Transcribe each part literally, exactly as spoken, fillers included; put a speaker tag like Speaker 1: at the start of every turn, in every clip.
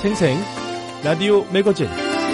Speaker 1: 생생 라디오 매거진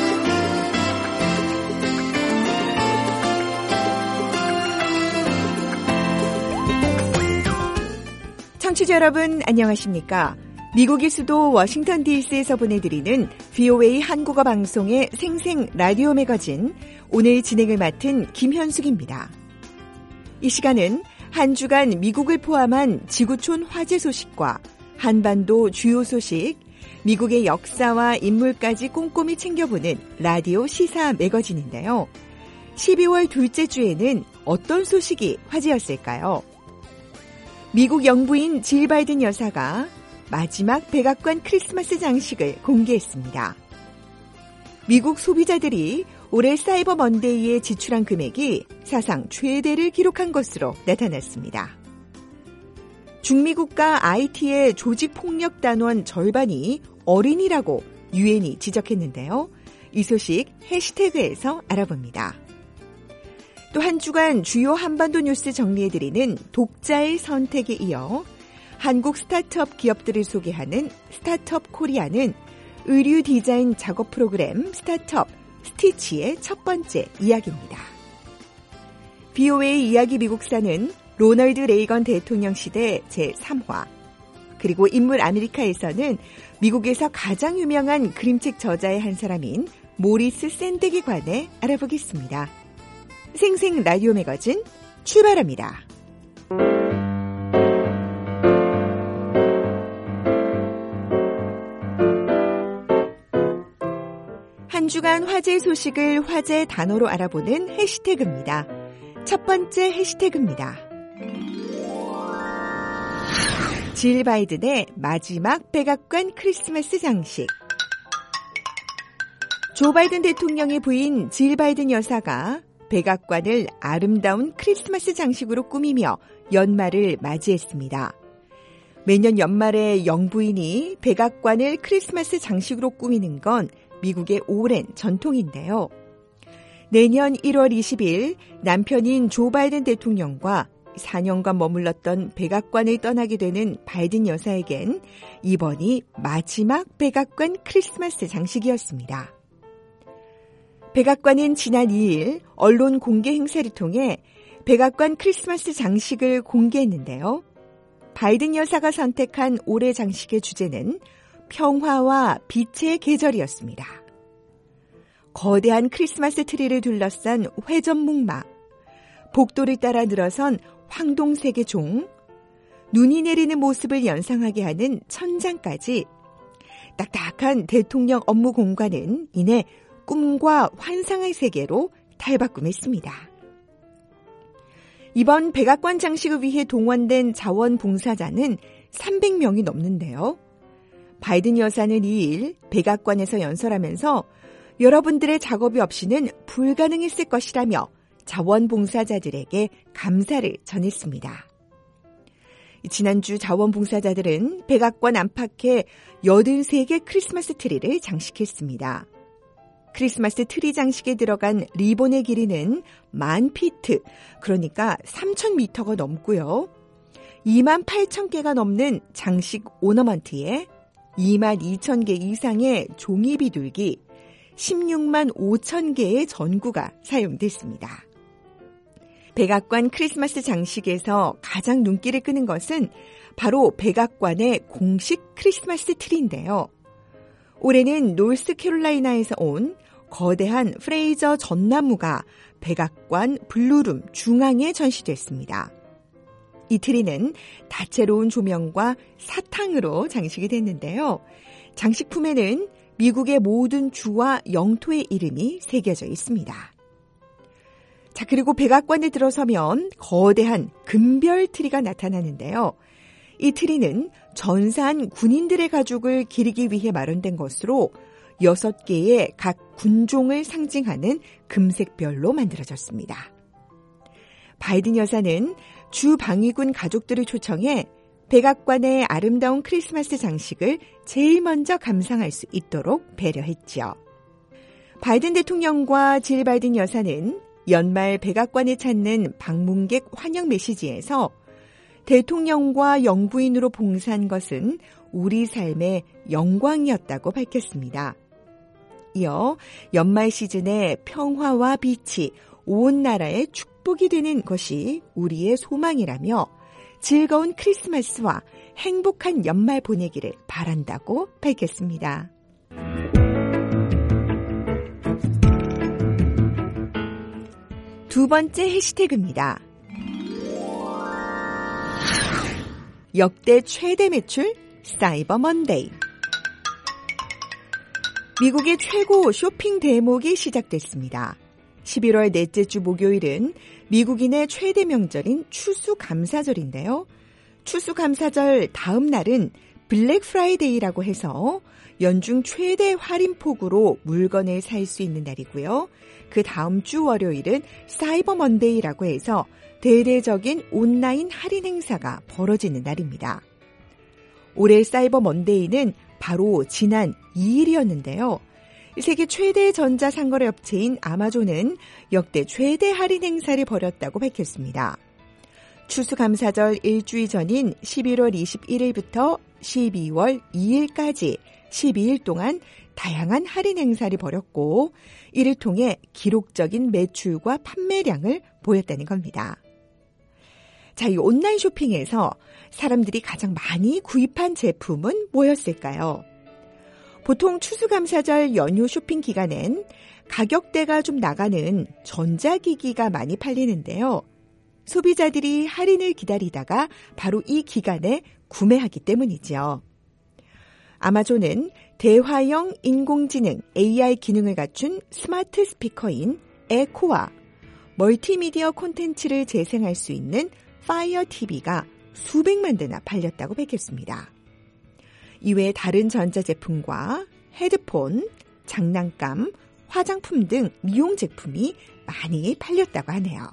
Speaker 2: 청취자 여러분 안녕하십니까? 미국의 수도 워싱턴 디씨에서 보내드리는 브이오에이 한국어 방송의 생생 라디오 매거진 오늘 진행을 맡은 김현숙입니다. 이 시간은 한 주간 미국을 포함한 지구촌 화재 소식과 한반도 주요 소식, 미국의 역사와 인물까지 꼼꼼히 챙겨보는 라디오 시사 매거진인데요. 십이월 둘째 주에는 어떤 소식이 화제였을까요? 미국 영부인 질 바이든 여사가 마지막 백악관 크리스마스 장식을 공개했습니다. 미국 소비자들이 올해 사이버 먼데이에 지출한 금액이 사상 최대를 기록한 것으로 나타났습니다. 중미 국가 아이티의 조직폭력 단원 절반이 어린이라고 유엔이 지적했는데요. 이 소식 해시태그에서 알아봅니다. 또 한 주간 주요 한반도 뉴스 정리해드리는 독자의 선택에 이어 한국 스타트업 기업들을 소개하는 스타트업 코리아는 의류 디자인 작업 프로그램 스타트업 스티치의 첫 번째 이야기입니다. 브이오에이 이야기 미국사는 로널드 레이건 대통령 시대 제삼 화, 그리고 인물 아메리카에서는 미국에서 가장 유명한 그림책 저자의 한 사람인 모리스 샌덱에 관해 알아보겠습니다. 생생 라디오 매거진 출발합니다. 한 주간 화제 소식을 화제 단어로 알아보는 해시태그입니다. 첫 번째 해시태그입니다. 질 바이든의 마지막 백악관 크리스마스 장식. 조 바이든 대통령의 부인 질 바이든 여사가 백악관을 아름다운 크리스마스 장식으로 꾸미며 연말을 맞이했습니다. 매년 연말에 영부인이 백악관을 크리스마스 장식으로 꾸미는 건 미국의 오랜 전통인데요. 내년 일월 이십일 남편인 조 바이든 대통령과 사 년간 머물렀던 백악관을 떠나게 되는 바이든 여사에겐 이번이 마지막 백악관 크리스마스 장식이었습니다. 백악관은 지난 이 일 언론 공개 행사를 통해 백악관 크리스마스 장식을 공개했는데요. 바이든 여사가 선택한 올해 장식의 주제는 평화와 빛의 계절이었습니다. 거대한 크리스마스 트리를 둘러싼 회전목마, 복도를 따라 늘어선 황동색의 종, 눈이 내리는 모습을 연상하게 하는 천장까지 딱딱한 대통령 업무 공간은 이내 꿈과 환상의 세계로 탈바꿈했습니다. 이번 백악관 장식을 위해 동원된 자원봉사자는 삼백 명이 넘는데요. 바이든 여사는 이 일 백악관에서 연설하면서 여러분들의 작업이 없이는 불가능했을 것이라며 자원봉사자들에게 감사를 전했습니다. 지난주 자원봉사자들은 백악관 안팎에 여든세 개 크리스마스 트리를 장식했습니다. 크리스마스 트리 장식에 들어간 리본의 길이는 만 피트, 그러니까 삼천 미터가 넘고요. 이만 팔천 개가 넘는 장식 오너먼트에 이만 이천 개 이상의 종이 비둘기, 십육만 오천 개의 전구가 사용됐습니다. 백악관 크리스마스 장식에서 가장 눈길을 끄는 것은 바로 백악관의 공식 크리스마스 트리인데요. 올해는 노스캐롤라이나에서 온 거대한 프레이저 전나무가 백악관 블루룸 중앙에 전시됐습니다. 이 트리는 다채로운 조명과 사탕으로 장식이 됐는데요. 장식품에는 미국의 모든 주와 영토의 이름이 새겨져 있습니다. 자, 그리고 백악관에 들어서면 거대한 금별 트리가 나타나는데요. 이 트리는 전사한 군인들의 가죽을 기리기 위해 마련된 것으로 여섯 개의 각 군종을 상징하는 금색별로 만들어졌습니다. 바이든 여사는 주 방위군 가족들을 초청해 백악관의 아름다운 크리스마스 장식을 제일 먼저 감상할 수 있도록 배려했죠. 바이든 대통령과 질 바이든 여사는 연말 백악관에 찾는 방문객 환영 메시지에서 대통령과 영부인으로 봉사한 것은 우리 삶의 영광이었다고 밝혔습니다. 이어 연말 시즌의 평화와 빛이 온 나라의 축복이 되는 것이 우리의 소망이라며 즐거운 크리스마스와 행복한 연말 보내기를 바란다고 밝혔습니다. 두 번째 해시태그입니다. 역대 최대 매출 사이버 먼데이. 미국의 최고 쇼핑 대목이 시작됐습니다. 십일월 넷째 주 목요일은 미국인의 최대 명절인 추수감사절인데요. 추수감사절 다음 날은 블랙 프라이데이라고 해서 연중 최대 할인폭으로 물건을 살 수 있는 날이고요. 그 다음 주 월요일은 사이버 먼데이라고 해서 대대적인 온라인 할인 행사가 벌어지는 날입니다. 올해 사이버 먼데이는 바로 지난 이 일이었는데요. 세계 최대 전자상거래 업체인 아마존은 역대 최대 할인 행사를 벌였다고 밝혔습니다. 추수감사절 일주일 전인 십일월 이십일일부터 십이월 이일까지 십이 일 동안 다양한 할인 행사를 벌였고 이를 통해 기록적인 매출과 판매량을 보였다는 겁니다. 자, 이 온라인 쇼핑에서 사람들이 가장 많이 구입한 제품은 뭐였을까요? 보통 추수감사절 연휴 쇼핑 기간엔 가격대가 좀 나가는 전자기기가 많이 팔리는데요. 소비자들이 할인을 기다리다가 바로 이 기간에 구매하기 때문이죠. 아마존은 대화형 인공지능 에이아이 기능을 갖춘 스마트 스피커인 에코와 멀티미디어 콘텐츠를 재생할 수 있는 파이어 티비가 수백만 대나 팔렸다고 밝혔습니다. 이외에 다른 전자제품과 헤드폰, 장난감, 화장품 등 미용 제품이 많이 팔렸다고 하네요.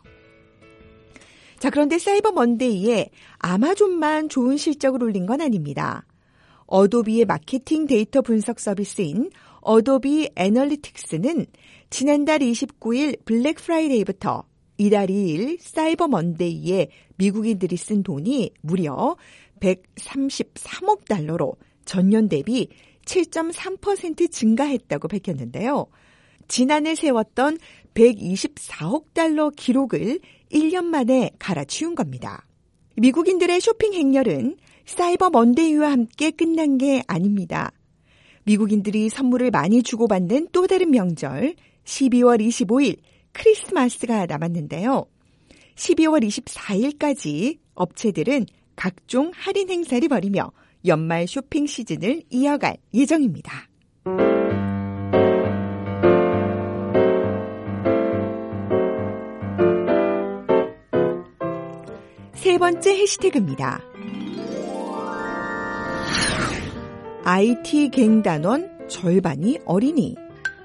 Speaker 2: 자, 그런데 사이버 먼데이에 아마존만 좋은 실적을 올린 건 아닙니다. 어도비의 마케팅 데이터 분석 서비스인 어도비 애널리틱스는 지난달 이십구일 블랙 프라이데이부터 이달 이일 사이버 먼데이에 미국인들이 쓴 돈이 무려 백삼십삼억 달러로 전년 대비 칠 점 삼 퍼센트 증가했다고 밝혔는데요. 지난해 세웠던 백이십사억 달러 기록을 일 년 만에 갈아치운 겁니다. 미국인들의 쇼핑 행렬은 사이버 먼데이와 함께 끝난 게 아닙니다. 미국인들이 선물을 많이 주고받는 또 다른 명절 십이월 이십오일 크리스마스가 남았는데요. 십이월 이십사일까지 업체들은 각종 할인 행사를 벌이며 연말 쇼핑 시즌을 이어갈 예정입니다. 세 번째 해시태그입니다. 아이티 갱단원 절반이 어린이.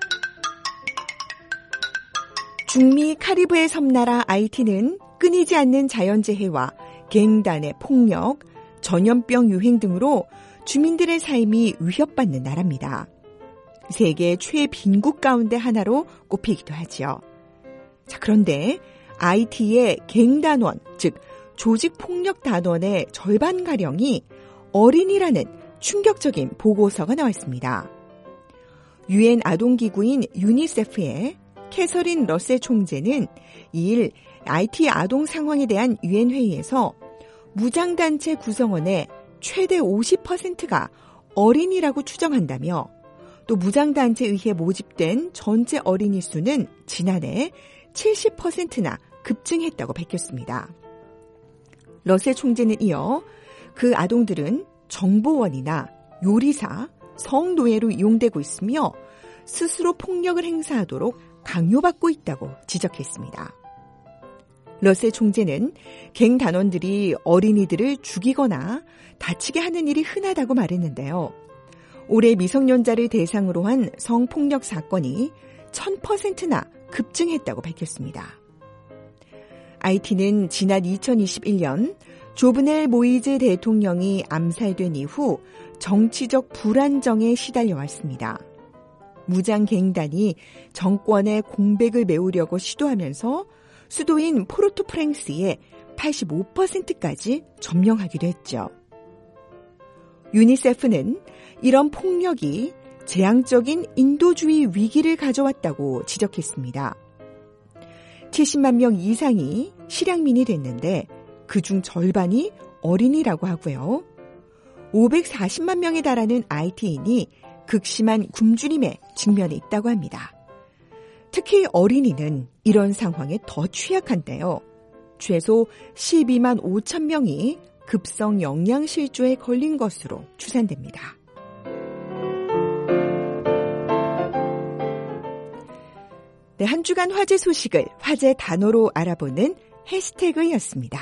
Speaker 2: 중미 카리브해 섬나라 아이티는 끊이지 않는 자연재해와 갱단의 폭력, 전염병 유행 등으로 주민들의 삶이 위협받는 나라입니다. 세계 최빈국 가운데 하나로 꼽히기도 하죠. 자, 그런데 아이티의 갱단원, 즉 조직폭력단원의 절반가량이 어린이라는 충격적인 보고서가 나왔습니다. 유엔 아동기구인 유니세프의 캐서린 러셀 총재는 이일 아이티 아동 상황에 대한 유엔 회의에서 무장단체 구성원의 최대 오십 퍼센트가 어린이라고 추정한다며 또 무장단체에 의해 모집된 전체 어린이 수는 지난해 칠십 퍼센트나 급증했다고 밝혔습니다. 러셀 총재는 이어 그 아동들은 정보원이나 요리사, 성노예로 이용되고 있으며 스스로 폭력을 행사하도록 강요받고 있다고 지적했습니다. 러셀 총재는 갱 단원들이 어린이들을 죽이거나 다치게 하는 일이 흔하다고 말했는데요. 올해 미성년자를 대상으로 한 성폭력 사건이 천 퍼센트나 급증했다고 밝혔습니다. 아이티는 지난 이천이십일년 조브넬 모이즈 대통령이 암살된 이후 정치적 불안정에 시달려왔습니다. 무장갱단이 정권의 공백을 메우려고 시도하면서 수도인 포르토프랭스의 팔십오 퍼센트까지 점령하기도 했죠. 유니세프는 이런 폭력이 재앙적인 인도주의 위기를 가져왔다고 지적했습니다. 칠십만 명 이상이 실향민이 됐는데 그중 절반이 어린이라고 하고요. 오백사십만 명에 달하는 아이티인이 극심한 굶주림에 직면해 있다고 합니다. 특히 어린이는 이런 상황에 더 취약한데요. 최소 십이만 오천 명이 급성 영양실조에 걸린 것으로 추산됩니다. 네, 한 주간 화제 소식을 화제 단어로 알아보는 해시태그였습니다.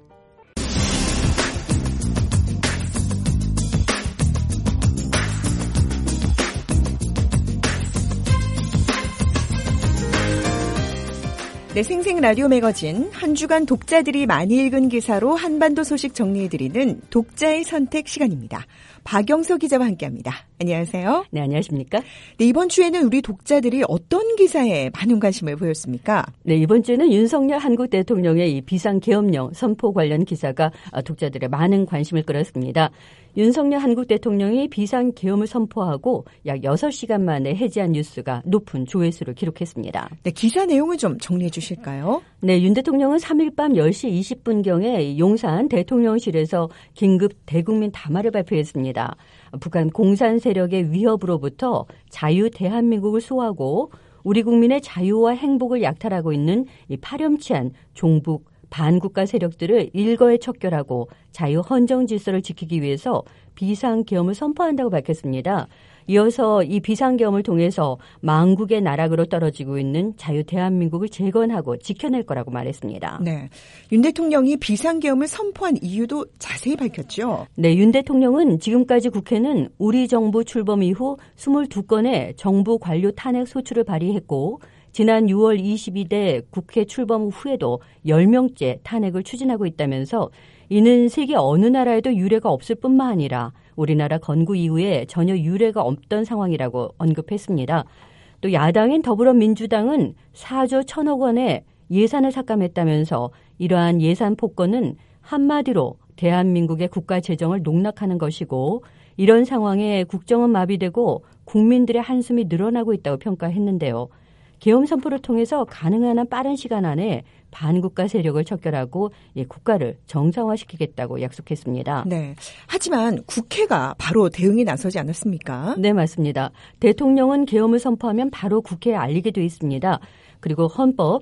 Speaker 2: 네, 생생 라디오 매거진 한 주간 독자들이 많이 읽은 기사로 한반도 소식 정리해드리는 독자의 선택 시간입니다. 박영서 기자와 함께합니다. 안녕하세요.
Speaker 3: 네, 안녕하십니까?
Speaker 2: 네, 이번 주에는 우리 독자들이 어떤 기사에 많은 관심을 보였습니까?
Speaker 3: 네, 이번 주에는 윤석열 한국 대통령의 이 비상계엄령 선포 관련 기사가 독자들의 많은 관심을 끌었습니다. 윤석열 한국 대통령이 비상계엄을 선포하고 약 여섯 시간 만에 해제한 뉴스가 높은 조회수를 기록했습니다.
Speaker 2: 네, 기사 내용을 좀 정리해 주실까요?
Speaker 3: 네, 윤 대통령은 삼 일 밤 열 시 이십 분경에 용산 대통령실에서 긴급 대국민 담화를 발표했습니다. 북한 공산 세력의 위협으로부터 자유 대한민국을 수호하고 우리 국민의 자유와 행복을 약탈하고 있는 이 파렴치한 종북 반국가 세력들을 일거에 척결하고 자유 헌정 질서를 지키기 위해서 비상계엄을 선포한다고 밝혔습니다. 이어서 이 비상계엄을 통해서 망국의 나락으로 떨어지고 있는 자유 대한민국을 재건하고 지켜낼 거라고 말했습니다.
Speaker 2: 네, 윤 대통령이 비상계엄을 선포한 이유도 자세히 밝혔죠.
Speaker 3: 네, 윤 대통령은 지금까지 국회는 우리 정부 출범 이후 이십이 건의 정부 관료 탄핵 소추를 발의했고 지난 유월 이십이일 국회 출범 후에도 열 명째 탄핵을 추진하고 있다면서 이는 세계 어느 나라에도 유례가 없을 뿐만 아니라 우리나라 건국 이후에 전혀 유례가 없던 상황이라고 언급했습니다. 또 야당인 더불어민주당은 사조 천억 원의 예산을 삭감했다면서 이러한 예산 폭거는 한마디로 대한민국의 국가 재정을 농락하는 것이고 이런 상황에 국정은 마비되고 국민들의 한숨이 늘어나고 있다고 평가했는데요. 계엄 선포를 통해서 가능한 한 빠른 시간 안에 반국가 세력을 척결하고 국가를 정상화시키겠다고 약속했습니다.
Speaker 2: 네. 하지만 국회가 바로 대응에 나서지 않았습니까?
Speaker 3: 네, 맞습니다. 대통령은 계엄을 선포하면 바로 국회에 알리게 돼 있습니다. 그리고 헌법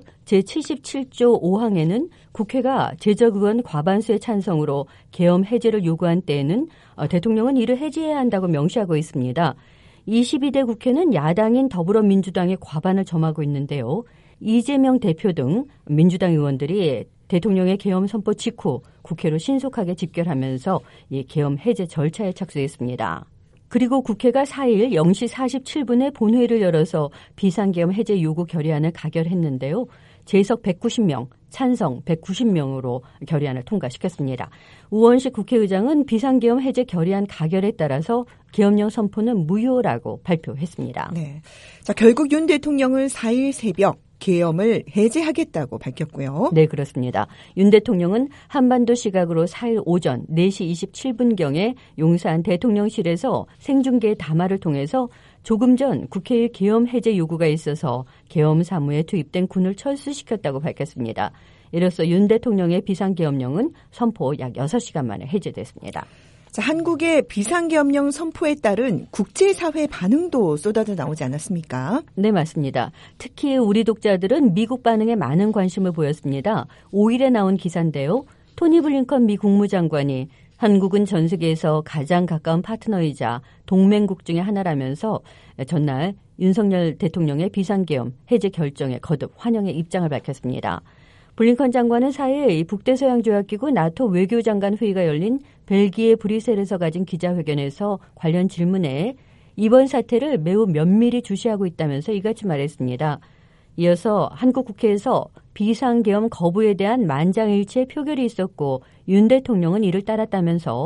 Speaker 3: 제칠십칠조 오항에는 국회가 제적의원 과반수의 찬성으로 계엄 해제를 요구한 때에는 대통령은 이를 해제해야 한다고 명시하고 있습니다. 이십이 대 국회는 야당인 더불어민주당의 과반을 점하고 있는데요. 이재명 대표 등 민주당 의원들이 대통령의 계엄 선포 직후 국회로 신속하게 집결하면서 이 계엄 해제 절차에 착수했습니다. 그리고 국회가 사일 영 시 사십칠 분에 본회의를 열어서 비상계엄 해제 요구 결의안을 가결했는데요. 재석 백구십 명, 찬성 백구십 명으로 결의안을 통과시켰습니다. 우원식 국회의장은 비상계엄 해제 결의안 가결에 따라서 계엄령 선포는 무효라고 발표했습니다.
Speaker 2: 네, 자 결국 윤 대통령은 사일 새벽 계엄을 해제하겠다고 밝혔고요.
Speaker 3: 네, 그렇습니다. 윤 대통령은 한반도 시각으로 사일 오전 네 시 이십칠 분경에 용산 대통령실에서 생중계 담화를 통해서 조금 전 국회의 계엄 해제 요구가 있어서 계엄 사무에 투입된 군을 철수시켰다고 밝혔습니다. 이로써 윤 대통령의 비상계엄령은 선포 약 여섯 시간 만에 해제됐습니다.
Speaker 2: 자, 한국의 비상계엄령 선포에 따른 국제사회 반응도 쏟아져 나오지 않았습니까?
Speaker 3: 네, 맞습니다. 특히 우리 독자들은 미국 반응에 많은 관심을 보였습니다. 오일에 나온 기사인데요. 토니 블링컨 미 국무장관이 한국은 전 세계에서 가장 가까운 파트너이자 동맹국 중에 하나라면서 전날 윤석열 대통령의 비상계엄 해제 결정에 거듭 환영의 입장을 밝혔습니다. 블링컨 장관은 사일 북대서양조약기구 나토 외교장관 회의가 열린 벨기에 브뤼셀에서 가진 기자회견에서 관련 질문에 이번 사태를 매우 면밀히 주시하고 있다면서 이같이 말했습니다. 이어서 한국 국회에서 비상계엄 거부에 대한 만장일치의 표결이 있었고 윤 대통령은 이를 따랐다면서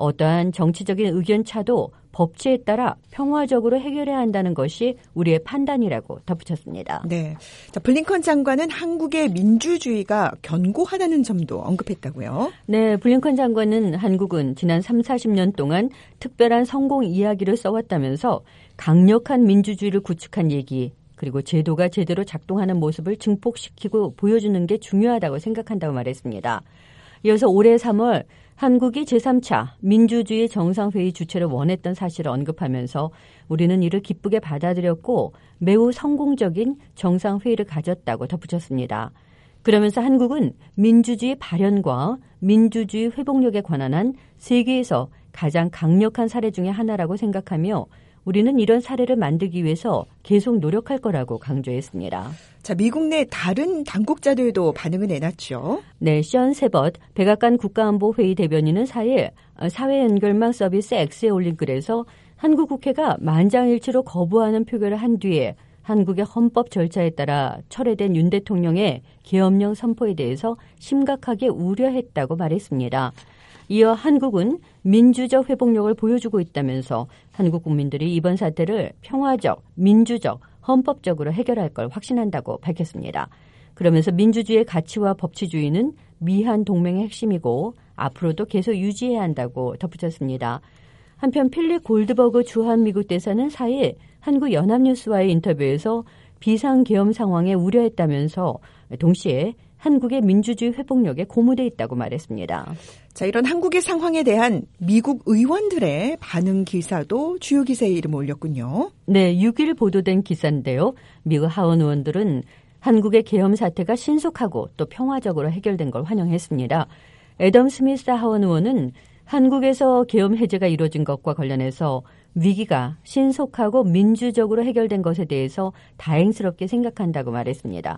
Speaker 3: 어떠한 정치적인 의견차도 법치에 따라 평화적으로 해결해야 한다는 것이 우리의 판단이라고 덧붙였습니다.
Speaker 2: 네. 자, 블링컨 장관은 한국의 민주주의가 견고하다는 점도 언급했다고요?
Speaker 3: 네. 블링컨 장관은 한국은 지난 삼사십 년 동안 특별한 성공 이야기를 써왔다면서 강력한 민주주의를 구축한 얘기 그리고 제도가 제대로 작동하는 모습을 증폭시키고 보여주는 게 중요하다고 생각한다고 말했습니다. 이어서 올해 삼월 한국이 제삼 차 민주주의 정상회의 주최를 원했던 사실을 언급하면서 우리는 이를 기쁘게 받아들였고 매우 성공적인 정상회의를 가졌다고 덧붙였습니다. 그러면서 한국은 민주주의 발현과 민주주의 회복력에 관한 한 세계에서 가장 강력한 사례 중에 하나라고 생각하며 우리는 이런 사례를 만들기 위해서 계속 노력할 거라고 강조했습니다.
Speaker 2: 자, 미국 내 다른 당국자들도 반응을 내놨죠.
Speaker 3: 네, 션 세벗 백악관 국가안보회의 대변인은 사 일 사회연결망 서비스 X에 올린 글에서 한국 국회가 만장일치로 거부하는 표결을 한 뒤에 한국의 헌법 절차에 따라 철회된 윤 대통령의 계엄령 선포에 대해서 심각하게 우려했다고 말했습니다. 이어 한국은 민주적 회복력을 보여주고 있다면서 한국 국민들이 이번 사태를 평화적, 민주적, 헌법적으로 해결할 걸 확신한다고 밝혔습니다. 그러면서 민주주의의 가치와 법치주의는 미한 동맹의 핵심이고 앞으로도 계속 유지해야 한다고 덧붙였습니다. 한편 필립 골드버그 주한 미국 대사는 사 일 한국 연합뉴스와의 인터뷰에서 비상계엄 상황에 우려했다면서 동시에 한국의 민주주의 회복력에 고무돼 있다고 말했습니다.
Speaker 2: 자, 이런 한국의 상황에 대한 미국 의원들의 반응 기사도 주요 기사에 이름을 올렸군요.
Speaker 3: 네, 육 일 보도된 기사인데요. 미국 하원 의원들은 한국의 계엄 사태가 신속하고 또 평화적으로 해결된 걸 환영했습니다. 애덤 스미스 하원 의원은 한국에서 계엄 해제가 이루어진 것과 관련해서 위기가 신속하고 민주적으로 해결된 것에 대해서 다행스럽게 생각한다고 말했습니다.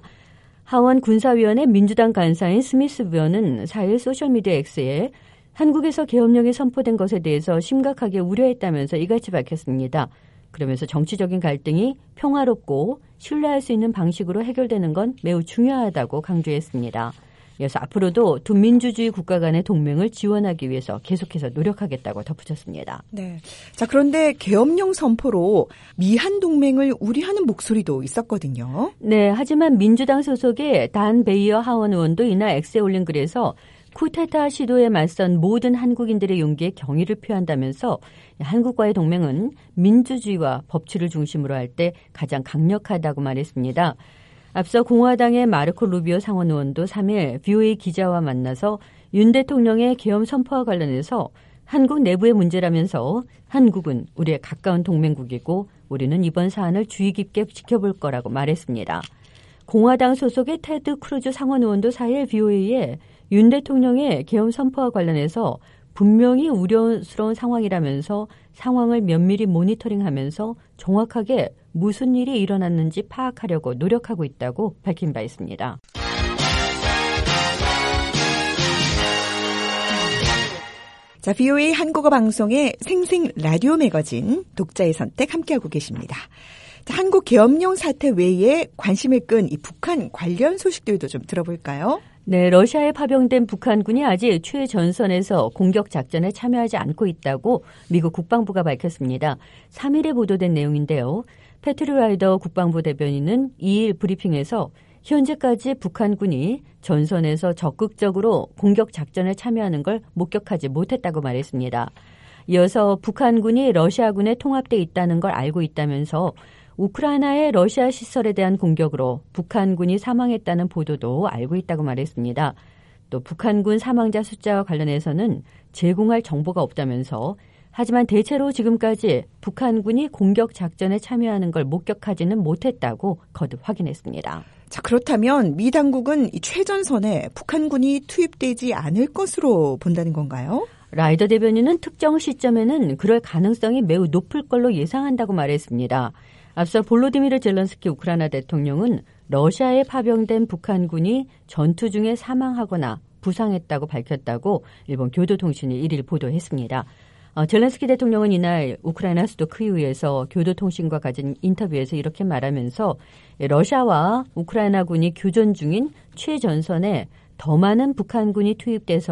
Speaker 3: 하원 군사위원회 민주당 간사인 스미스 의원은 사 일 소셜미디어 X에 한국에서 계엄령이 선포된 것에 대해서 심각하게 우려했다면서 이같이 밝혔습니다. 그러면서 정치적인 갈등이 평화롭고 신뢰할 수 있는 방식으로 해결되는 건 매우 중요하다고 강조했습니다. 이어서 앞으로도 두 민주주의 국가 간의 동맹을 지원하기 위해서 계속해서 노력하겠다고 덧붙였습니다.
Speaker 2: 네. 자, 그런데 계엄령 선포로 미한 동맹을 우려하는 목소리도 있었거든요.
Speaker 3: 네. 하지만 민주당 소속의 단 베이어 하원 의원도 이날 X에 올린 글에서 쿠데타 시도에 맞선 모든 한국인들의 용기에 경의를 표한다면서 한국과의 동맹은 민주주의와 법치를 중심으로 할 때 가장 강력하다고 말했습니다. 앞서 공화당의 마르코 루비오 상원 의원도 삼 일 브이오에이 기자와 만나서 윤 대통령의 계엄 선포와 관련해서 한국 내부의 문제라면서 한국은 우리의 가까운 동맹국이고 우리는 이번 사안을 주의 깊게 지켜볼 거라고 말했습니다. 공화당 소속의 테드 크루즈 상원 의원도 사 일 브이오에이에 윤 대통령의 계엄 선포와 관련해서 분명히 우려스러운 상황이라면서 상황을 면밀히 모니터링하면서 정확하게 무슨 일이 일어났는지 파악하려고 노력하고 있다고 밝힌 바 있습니다.
Speaker 2: 자, 브이오에이 한국어 방송의 생생 라디오 매거진 독자의 선택 함께하고 계십니다. 자, 한국 계엄령 사태 외에 관심을 끈 이 북한 관련 소식들도 좀 들어볼까요?
Speaker 3: 네, 러시아에 파병된 북한군이 아직 최전선에서 공격 작전에 참여하지 않고 있다고 미국 국방부가 밝혔습니다. 삼 일에 보도된 내용인데요. 패트리 라이더 국방부 대변인은 이 일 브리핑에서 현재까지 북한군이 전선에서 적극적으로 공격 작전에 참여하는 걸 목격하지 못했다고 말했습니다. 이어서 북한군이 러시아군에 통합돼 있다는 걸 알고 있다면서 우크라이나의 러시아 시설에 대한 공격으로 북한군이 사망했다는 보도도 알고 있다고 말했습니다. 또 북한군 사망자 숫자와 관련해서는 제공할 정보가 없다면서 하지만 대체로 지금까지 북한군이 공격 작전에 참여하는 걸 목격하지는 못했다고 거듭 확인했습니다.
Speaker 2: 자, 그렇다면 미 당국은 이 최전선에 북한군이 투입되지 않을 것으로 본다는 건가요?
Speaker 3: 라이더 대변인은 특정 시점에는 그럴 가능성이 매우 높을 걸로 예상한다고 말했습니다. 앞서 볼로디미르 젤런스키 우크라이나 대통령은 러시아에 파병된 북한군이 전투 중에 사망하거나 부상했다고 밝혔다고 일본 교도통신이 일 일 보도했습니다. 어, 젤런스키 대통령은 이날 우크라이나 수도 키이우에서 교도통신과 가진 인터뷰에서 이렇게 말하면서 러시아와 우크라이나군이 교전 중인 최전선에 더 많은 북한군이 투입돼서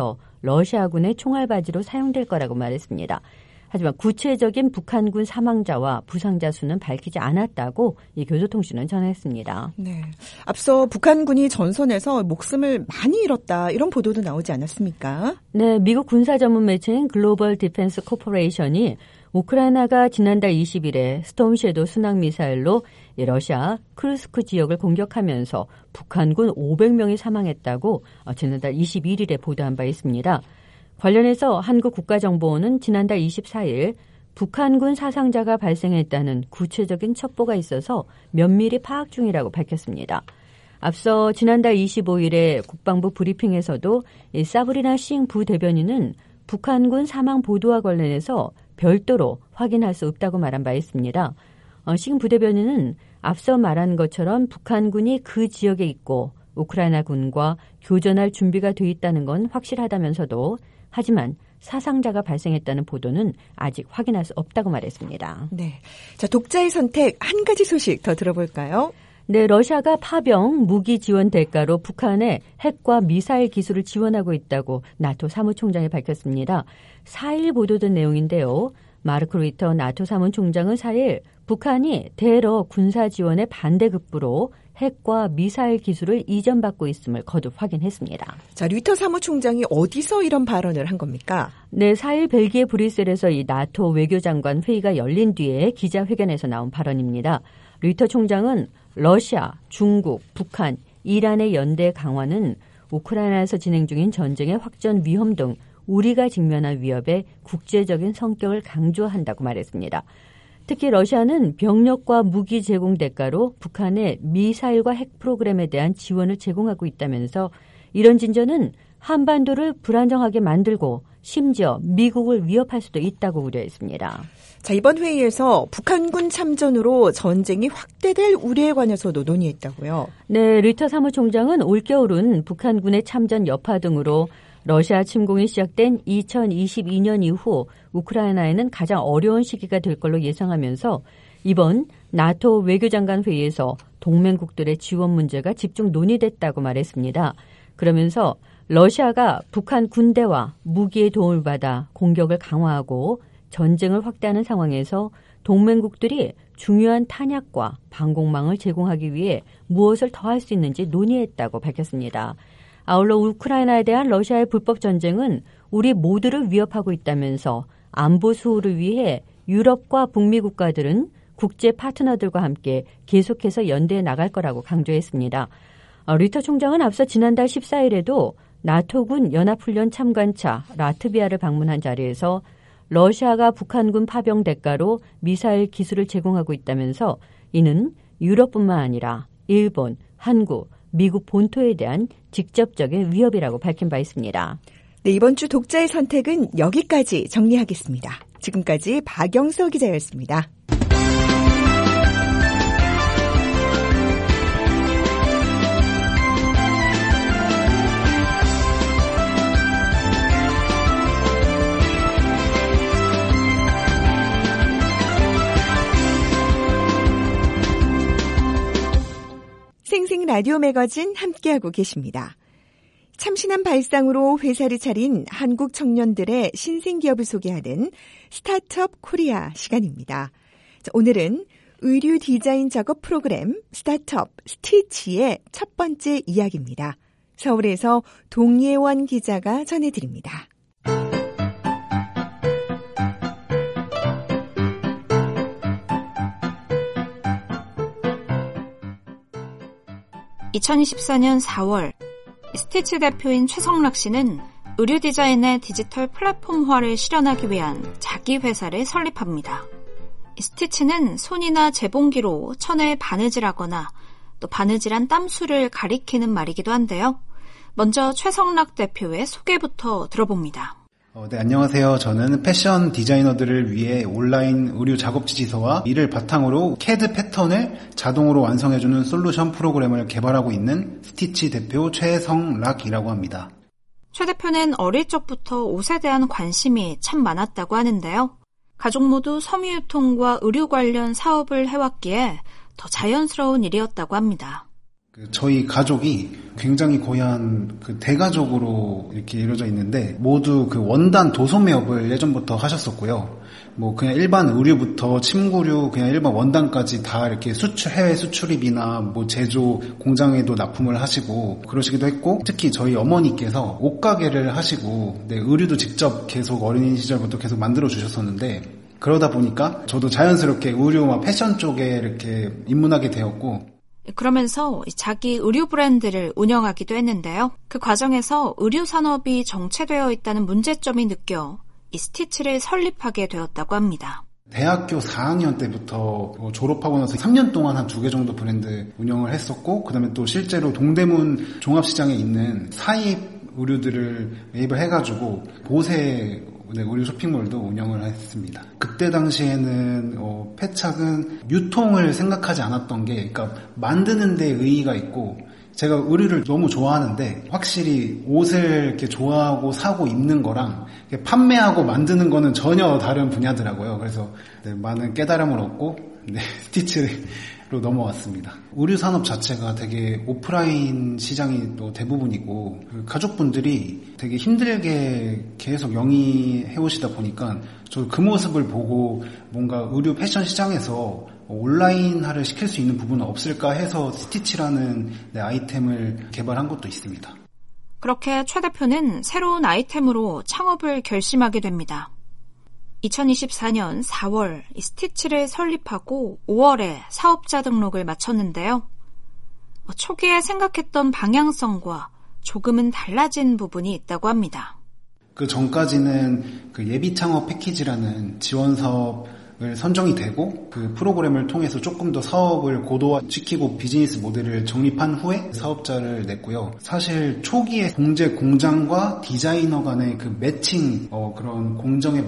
Speaker 3: 러시아군의 총알바지로 사용될 거라고 말했습니다. 하지만 구체적인 북한군 사망자와 부상자 수는 밝히지 않았다고 이 교조통신은 전했습니다.
Speaker 2: 네, 앞서 북한군이 전선에서 목숨을 많이 잃었다 이런 보도도 나오지 않았습니까?
Speaker 3: 네, 미국 군사 전문 매체인 글로벌 디펜스 코퍼레이션이 우크라이나가 지난달 이십 일에 스톰 섀도우 순항 미사일로 러시아 크루스크 지역을 공격하면서 북한군 오백 명이 사망했다고 지난달 이십일 일에 보도한 바 있습니다. 관련해서 한국 국가정보원은 지난달 이십사 일 북한군 사상자가 발생했다는 구체적인 첩보가 있어서 면밀히 파악 중이라고 밝혔습니다. 앞서 지난달 이십오 일에 국방부 브리핑에서도 이 사브리나 싱 부대변인은 북한군 사망 보도와 관련해서 별도로 확인할 수 없다고 말한 바 있습니다. 어, 싱 부대변인은 앞서 말한 것처럼 북한군이 그 지역에 있고 우크라이나군과 교전할 준비가 돼 있다는 건 확실하다면서도 하지만 사상자가 발생했다는 보도는 아직 확인할 수 없다고 말했습니다.
Speaker 2: 네, 자 독자의 선택 한 가지 소식 더 들어볼까요?
Speaker 3: 네, 러시아가 파병, 무기 지원 대가로 북한의 핵과 미사일 기술을 지원하고 있다고 나토 사무총장이 밝혔습니다. 사 일 보도된 내용인데요. 마르크 루이터 나토 사무총장은 사 일 북한이 대러 군사 지원의 반대급부로 핵과 미사일 기술을 이전받고 있음을 거듭 확인했습니다.
Speaker 2: 자, 루이터 사무총장이 어디서 이런 발언을 한 겁니까?
Speaker 3: 네, 사 일 벨기에 브뤼셀에서 이 나토 외교장관 회의가 열린 뒤에 기자회견에서 나온 발언입니다. 루이터 총장은 러시아, 중국, 북한, 이란의 연대 강화는 우크라이나에서 진행 중인 전쟁의 확전 위험 등 우리가 직면한 위협의 국제적인 성격을 강조한다고 말했습니다. 특히 러시아는 병력과 무기 제공 대가로 북한의 미사일과 핵 프로그램에 대한 지원을 제공하고 있다면서 이런 진전은 한반도를 불안정하게 만들고 심지어 미국을 위협할 수도 있다고 우려했습니다.
Speaker 2: 자, 이번 회의에서 북한군 참전으로 전쟁이 확대될 우려에 관해서도 논의했다고요?
Speaker 3: 네, 루이터 사무총장은 올겨울은 북한군의 참전 여파 등으로 러시아 침공이 시작된 이천이십이 년 이후 우크라이나에는 가장 어려운 시기가 될 걸로 예상하면서 이번 나토 외교장관 회의에서 동맹국들의 지원 문제가 집중 논의됐다고 말했습니다. 그러면서 러시아가 북한 군대와 무기의 도움을 받아 공격을 강화하고 전쟁을 확대하는 상황에서 동맹국들이 중요한 탄약과 방공망을 제공하기 위해 무엇을 더 할 수 있는지 논의했다고 밝혔습니다. 아울러 우크라이나에 대한 러시아의 불법 전쟁은 우리 모두를 위협하고 있다면서 안보 수호를 위해 유럽과 북미 국가들은 국제 파트너들과 함께 계속해서 연대해 나갈 거라고 강조했습니다. 루이터 총장은 앞서 지난달 십사 일에도 나토군 연합훈련 참관차 라트비아를 방문한 자리에서 러시아가 북한군 파병 대가로 미사일 기술을 제공하고 있다면서 이는 유럽뿐만 아니라 일본, 한국, 미국 본토에 대한 직접적인 위협이라고 밝힌 바 있습니다.
Speaker 2: 네, 이번 주 독자의 선택은 여기까지 정리하겠습니다. 지금까지 박영서 기자였습니다. 생생 라디오 매거진 함께하고 계십니다. 참신한 발상으로 회사를 차린 한국 청년들의 신생기업을 소개하는 스타트업 코리아 시간입니다. 자, 오늘은 의류 디자인 작업 프로그램 스타트업 스티치의 첫 번째 이야기입니다. 서울에서 동예원 기자가 전해드립니다.
Speaker 4: 이천이십사 년 사월 스티치 대표인 최성락 씨는 의류 디자인의 디지털 플랫폼화를 실현하기 위한 자기 회사를 설립합니다. 스티치는 손이나 재봉기로 천에 바느질하거나 또 바느질한 땀수를 가리키는 말이기도 한데요. 먼저 최성락 대표의 소개부터 들어봅니다.
Speaker 5: 어, 네, 안녕하세요. 저는 패션 디자이너들을 위해 온라인 의류 작업 지시서와 이를 바탕으로 캐드 패턴을 자동으로 완성해주는 솔루션 프로그램을 개발하고 있는 스티치 대표 최성락이라고 합니다.
Speaker 4: 최 대표는 어릴 적부터 옷에 대한 관심이 참 많았다고 하는데요. 가족 모두 섬유유통과 의류 관련 사업을 해왔기에 더 자연스러운 일이었다고 합니다.
Speaker 5: 그 저희 가족이 굉장히 거의 한 그 대가족으로 이렇게 이루어져 있는데 모두 그 원단 도소매업을 예전부터 하셨었고요. 뭐 그냥 일반 의류부터 침구류, 그냥 일반 원단까지 다 이렇게 수출, 해외 수출입이나 뭐 제조 공장에도 납품을 하시고 그러시기도 했고, 특히 저희 어머니께서 옷가게를 하시고 네, 의류도 직접 계속 어린 시절부터 계속 만들어 주셨었는데, 그러다 보니까 저도 자연스럽게 의류와 패션 쪽에 이렇게 입문하게 되었고,
Speaker 4: 그러면서 자기 의류 브랜드를 운영하기도 했는데요. 그 과정에서 의류 산업이 정체되어 있다는 문제점이 느껴 이 스티치를 설립하게 되었다고 합니다.
Speaker 5: 대학교 사 학년 때부터 졸업하고 나서 삼 년 동안 한 두 개 정도 브랜드 운영을 했었고, 그 다음에 또 실제로 동대문 종합시장에 있는 사입 의류들을 매입을 해가지고 보세 의류 쇼핑몰도 운영을 했습니다. 그때 당시에는 어, 패착은 유통을 생각하지 않았던 게, 그러니까 만드는 데 의의가 있고, 제가 의류를 너무 좋아하는데 확실히 옷을 이렇게 좋아하고 사고 입는 거랑 판매하고 만드는 거는 전혀 다른 분야더라고요. 그래서 네, 많은 깨달음을 얻고 네, 스티치로 넘어왔습니다. 의류 산업 자체가 되게 오프라인 시장이 또 대부분이고, 그 가족분들이 되게 힘들게 계속 영위해 오시다 보니까 저도 그 모습을 보고 뭔가 의류 패션 시장에서 온라인화를 시킬 수 있는 부분은 없을까 해서 스티치라는 네, 아이템을 개발한 것도 있습니다.
Speaker 4: 그렇게 최 대표는 새로운 아이템으로 창업을 결심하게 됩니다. 이천이십사 년 사월 이 스티치를 설립하고 오월에 사업자 등록을 마쳤는데요. 초기에 생각했던 방향성과 조금은 달라진 부분이 있다고 합니다.
Speaker 5: 그 전까지는 그 예비 창업 패키지라는 지원 사업을 선정이 되고, 그 프로그램을 통해서 조금 더 사업을 고도화시키고 비즈니스 모델을 정립한 후에 사업자를 냈고요. 사실 초기에 공제 공장과 디자이너 간의 그 매칭, 어, 그런 공정의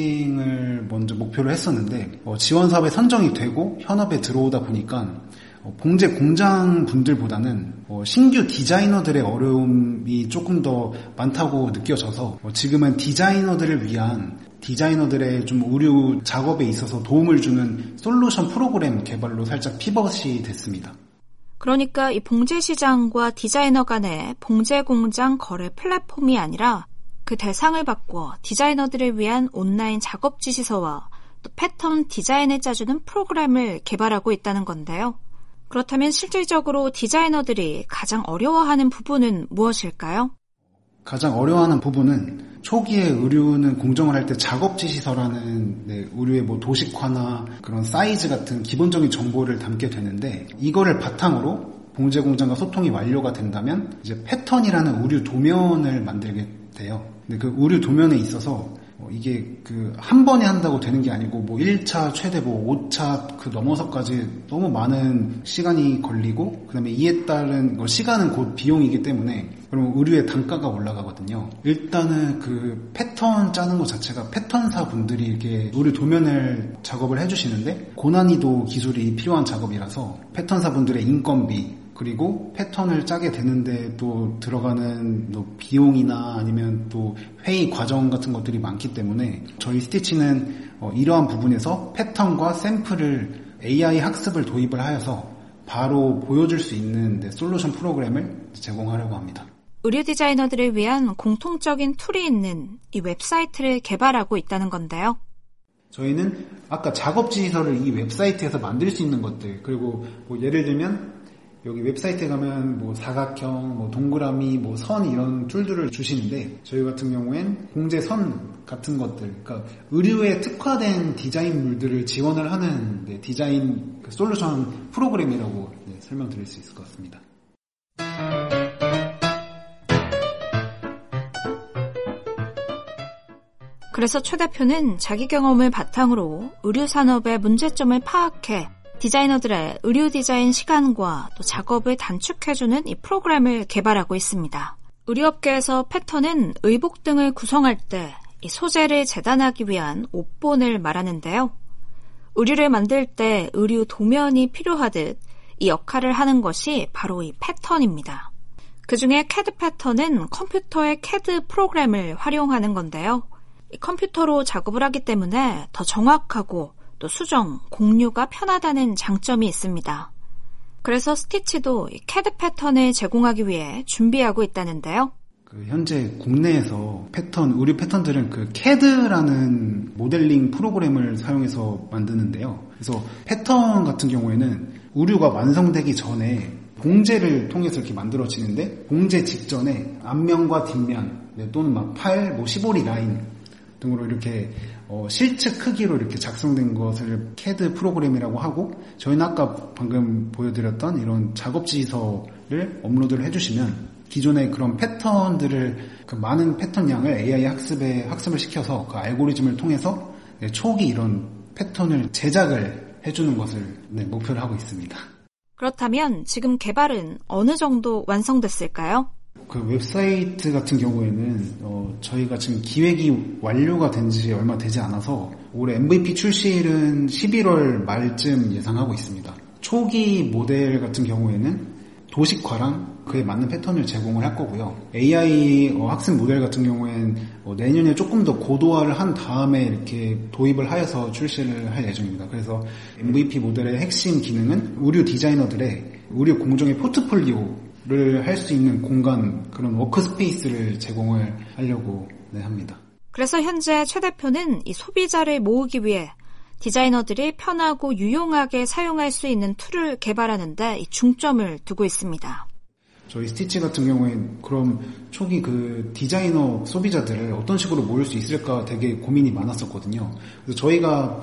Speaker 5: 매칭을 먼저 목표로 했었는데, 어, 지원 사업에 선정이 되고 현업에 들어오다 보니까 어, 봉제 공장 분들보다는 어, 신규 디자이너들의 어려움이 조금 더 많다고 느껴져서 어, 지금은 디자이너들을 위한, 디자이너들의 좀 의류 작업에 있어서 도움을 주는 솔루션 프로그램 개발로 살짝 피벗이 됐습니다.
Speaker 4: 그러니까 이 봉제 시장과 디자이너 간의 봉제 공장 거래 플랫폼이 아니라 그 대상을 바꿔 디자이너들을 위한 온라인 작업 지시서와 또 패턴 디자인을 짜주는 프로그램을 개발하고 있다는 건데요. 그렇다면 실질적으로 디자이너들이 가장 어려워하는 부분은 무엇일까요?
Speaker 5: 가장 어려워하는 부분은 초기에 의류는 공정을 할 때 작업 지시서라는 네, 의류의 뭐 도식화나 그런 사이즈 같은 기본적인 정보를 담게 되는데, 이거를 바탕으로 봉제 공장과 소통이 완료가 된다면 이제 패턴이라는 의류 도면을 만들게 돼요. 근데 그 의류 도면에 있어서 어, 이게 그 한 번에 한다고 되는 게 아니고 뭐 일 차 최대 뭐 오 차 그 넘어서까지 너무 많은 시간이 걸리고, 그다음에 이에 따른 뭐 시간은 곧 비용이기 때문에 그러면 의류의 단가가 올라가거든요. 일단은 그 패턴 짜는 것 자체가 패턴사 분들이 이렇게 의류 도면을 작업을 해주시는데 고난이도 기술이 필요한 작업이라서 패턴사 분들의 인건비, 그리고 패턴을 짜게 되는데 또 들어가는 또 비용이나 아니면 또 회의 과정 같은 것들이 많기 때문에 저희 스티치는 어, 이러한 부분에서 패턴과 샘플을 에이아이 학습을 도입을 하여서 바로 보여줄 수 있는 네, 솔루션 프로그램을 제공하려고 합니다.
Speaker 4: 의류 디자이너들을 위한 공통적인 툴이 있는 이 웹사이트를 개발하고 있다는 건데요.
Speaker 5: 저희는 아까 작업 지시서를 이 웹사이트에서 만들 수 있는 것들, 그리고 뭐 예를 들면 여기 웹사이트에 가면 뭐 사각형, 뭐 동그라미, 뭐 선 이런 툴들을 주시는데, 저희 같은 경우엔 공제선 같은 것들, 그러니까 의류에 특화된 디자인물들을 지원을 하는 네, 디자인 그 솔루션 프로그램이라고 네, 설명드릴 수 있을 것 같습니다.
Speaker 4: 그래서 최 대표는 자기 경험을 바탕으로 의류 산업의 문제점을 파악해 디자이너들의 의류 디자인 시간과 또 작업을 단축해주는 이 프로그램을 개발하고 있습니다. 의류업계에서 패턴은 의복 등을 구성할 때 이 소재를 재단하기 위한 옷본을 말하는데요. 의류를 만들 때 의류 도면이 필요하듯 이 역할을 하는 것이 바로 이 패턴입니다. 그중에 캐드 패턴은 컴퓨터의 캐드 프로그램을 활용하는 건데요. 이 컴퓨터로 작업을 하기 때문에 더 정확하고 또 수정, 공유가 편하다는 장점이 있습니다. 그래서 스티치도 이 캐드 패턴을 제공하기 위해 준비하고 있다는데요.
Speaker 5: 그 현재 국내에서 패턴, 의류 패턴들은 그 캐드라는 모델링 프로그램을 사용해서 만드는데요. 그래서 패턴 같은 경우에는 의류가 완성되기 전에 봉제를 통해서 이렇게 만들어지는데, 봉제 직전에 앞면과 뒷면 또는 막 팔, 뭐 십오리 라인 등으로 이렇게 어, 실측 크기로 이렇게 작성된 것을 캐드 프로그램이라고 하고, 저희는 아까 방금 보여드렸던 이런 작업 지시서를 업로드를 해주시면 기존의 그런 패턴들을, 그 많은 패턴량을 에이아이 학습에 학습을 시켜서 그 알고리즘을 통해서 네, 초기 이런 패턴을 제작을 해주는 것을 네, 목표로 하고 있습니다.
Speaker 4: 그렇다면 지금 개발은 어느 정도 완성됐을까요?
Speaker 5: 그 웹사이트 같은 경우에는 어, 저희가 지금 기획이 완료가 된 지 얼마 되지 않아서 올해 엠브이피 출시일은 십일월 말쯤 예상하고 있습니다. 초기 모델 같은 경우에는 도식화랑 그에 맞는 패턴을 제공을 할 거고요. 에이아이 어, 학습 모델 같은 경우에는 어, 내년에 조금 더 고도화를 한 다음에 이렇게 도입을 하여서 출시를 할 예정입니다. 그래서 엠브이피 모델의 핵심 기능은 의류 디자이너들의 의류 공정의 포트폴리오를 할 수 있는 공간, 그런 워크스페이스를 제공을 하려고 네, 합니다.
Speaker 4: 그래서 현재 최 대표는 이 소비자를 모으기 위해 디자이너들이 편하고 유용하게 사용할 수 있는 툴을 개발하는 데 중점을 두고 있습니다.
Speaker 5: 저희 스티치 같은 경우엔 그럼 초기 그 디자이너 소비자들을 어떤 식으로 모을 수 있을까 되게 고민이 많았었거든요. 그래서 저희가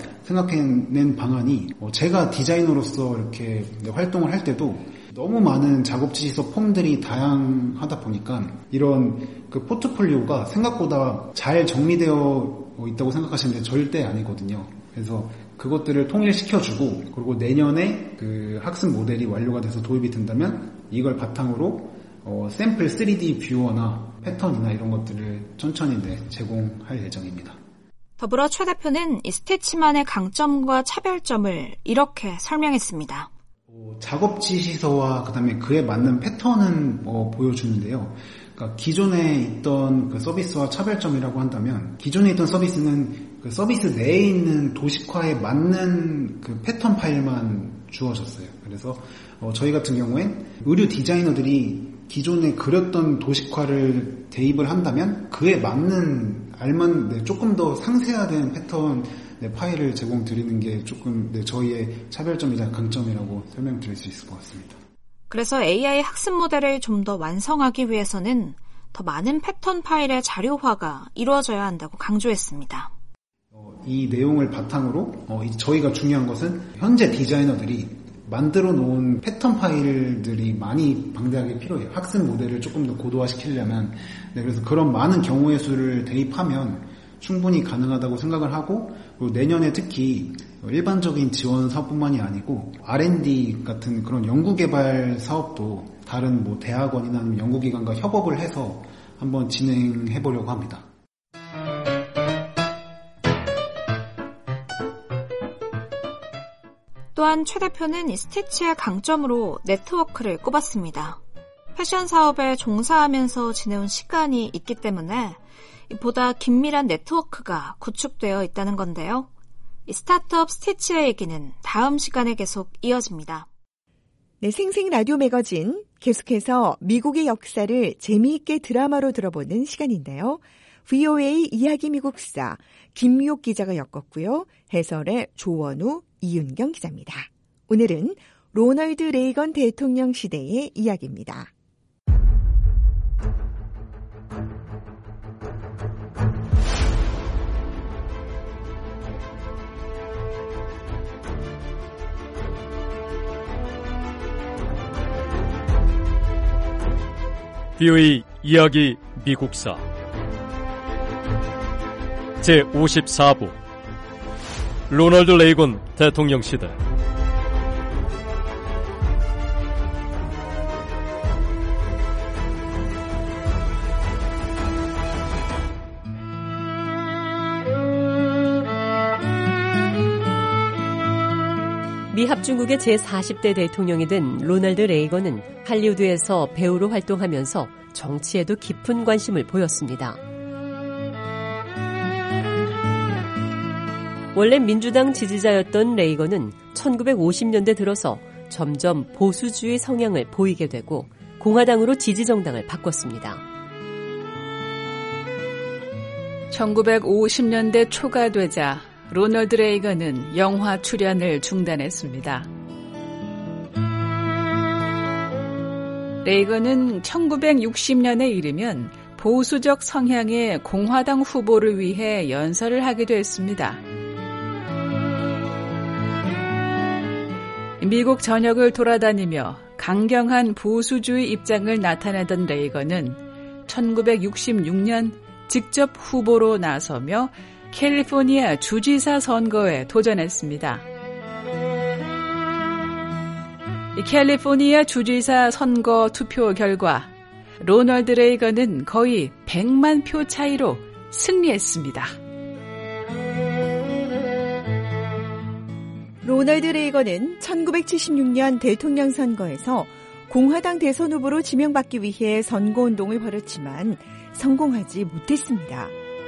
Speaker 5: 생각해낸 방안이, 제가 디자이너로서 이렇게 활동을 할 때도 너무 많은 작업 지시서 폼들이 다양하다 보니까 이런 그 포트폴리오가 생각보다 잘 정리되어 있다고 생각하시는데 절대 아니거든요. 그래서 그것들을 통일시켜주고, 그리고 내년에 그 학습 모델이 완료가 돼서 도입이 된다면 이걸 바탕으로 어, 샘플 쓰리디 뷰어나 패턴이나 이런 것들을 천천히 네, 제공할 예정입니다.
Speaker 4: 더불어 최 대표는 이 스티치만의 강점과 차별점을 이렇게 설명했습니다.
Speaker 5: 어, 작업 지시서와 그다음에 그에 맞는 패턴은 어, 보여주는데요. 그러니까 기존에 있던 그 서비스와 차별점이라고 한다면, 기존에 있던 서비스는 그 서비스 내에 있는 도식화에 맞는 그 패턴 파일만 주어졌어요. 그래서 어, 저희 같은 경우엔 의류 디자이너들이 기존에 그렸던 도식화를 대입을 한다면 그에 맞는 알만 네, 조금 더 상세화된 패턴 네, 파일을 제공드리는 게 조금 네, 저희의 차별점이자 강점이라고 설명드릴 수 있을 것 같습니다.
Speaker 4: 그래서 에이아이 학습 모델을 좀 더 완성하기 위해서는 더 많은 패턴 파일의 자료화가 이루어져야 한다고 강조했습니다.
Speaker 5: 어, 이 내용을 바탕으로 어, 저희가 중요한 것은 현재 디자이너들이 만들어 놓은 패턴 파일들이 많이 방대하게 필요해요. 학습 모델을 조금 더 고도화시키려면. 네, 그래서 그런 많은 경우의 수를 대입하면 충분히 가능하다고 생각을 하고, 그리고 내년에 특히 일반적인 지원 사업뿐만이 아니고 알 앤 디 같은 그런 연구개발 사업도 다른 뭐 대학원이나 아니면 연구기관과 협업을 해서 한번 진행해 보려고 합니다.
Speaker 4: 또한 최 대표는 이 스티치의 강점으로 네트워크를 꼽았습니다. 패션 사업에 종사하면서 지내온 시간이 있기 때문에 보다 긴밀한 네트워크가 구축되어 있다는 건데요. 이 스타트업 스티치의 얘기는 다음 시간에 계속 이어집니다.
Speaker 2: 네, 생생 라디오 매거진 계속해서 미국의 역사를 재미있게 드라마로 들어보는 시간인데요. 브이오에이 이야기 미국사 김미옥 기자가 엮었고요. 해설의 조원우, 이윤경 기자입니다. 오늘은 로널드 레이건 대통령 시대의 이야기입니다.
Speaker 1: 브이오에이 이야기 미국사 제오십사 부 로널드 레이건 대통령 시대.
Speaker 3: 미합중국의 제사십 대 대통령이 된 로널드 레이건은 할리우드에서 배우로 활동하면서 정치에도 깊은 관심을 보였습니다. 원래 민주당 지지자였던 레이건은 천구백오십 년대 들어서
Speaker 6: 점점 보수주의 성향을 보이게 되고 공화당으로 지지정당을 바꿨습니다.
Speaker 7: 천구백오십 년대 초가 되자 로널드 레이건은 영화 출연을 중단했습니다. 레이건은 천구백육십 년에 이르면 보수적 성향의 공화당 후보를 위해 연설을 하기도 했습니다. 미국 전역을 돌아다니며 강경한 보수주의 입장을 나타내던 레이건은 천구백육십육 년 직접 후보로 나서며 캘리포니아 주지사 선거에 도전했습니다. 캘리포니아 주지사 선거 투표 결과 로널드 레이건은 거의 백만 표 차이로 승리했습니다.
Speaker 2: 로널드 레이건은 천구백칠십육 년 대통령 선거에서 공화당 대선 후보로 지명받기 위해 선거운동을 벌였지만 성공하지 못했습니다.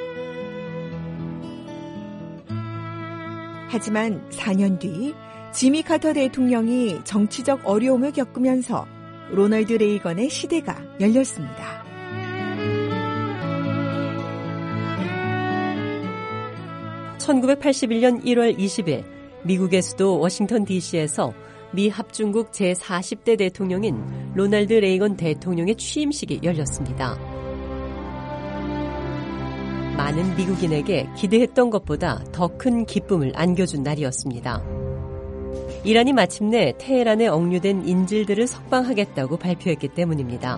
Speaker 2: 하지만 사 년 뒤 지미 카터 대통령이 정치적 어려움을 겪으면서 로널드 레이건의 시대가 열렸습니다.
Speaker 6: 천구백팔십일 년 일월 이십일 미국의 수도 워싱턴 디씨에서 미 합중국 제사십 대 대통령인 로널드 레이건 대통령의 취임식이 열렸습니다. 많은 미국인에게 기대했던 것보다 더 큰 기쁨을 안겨준 날이었습니다. 이란이 마침내 테헤란에 억류된 인질들을 석방하겠다고 발표했기 때문입니다.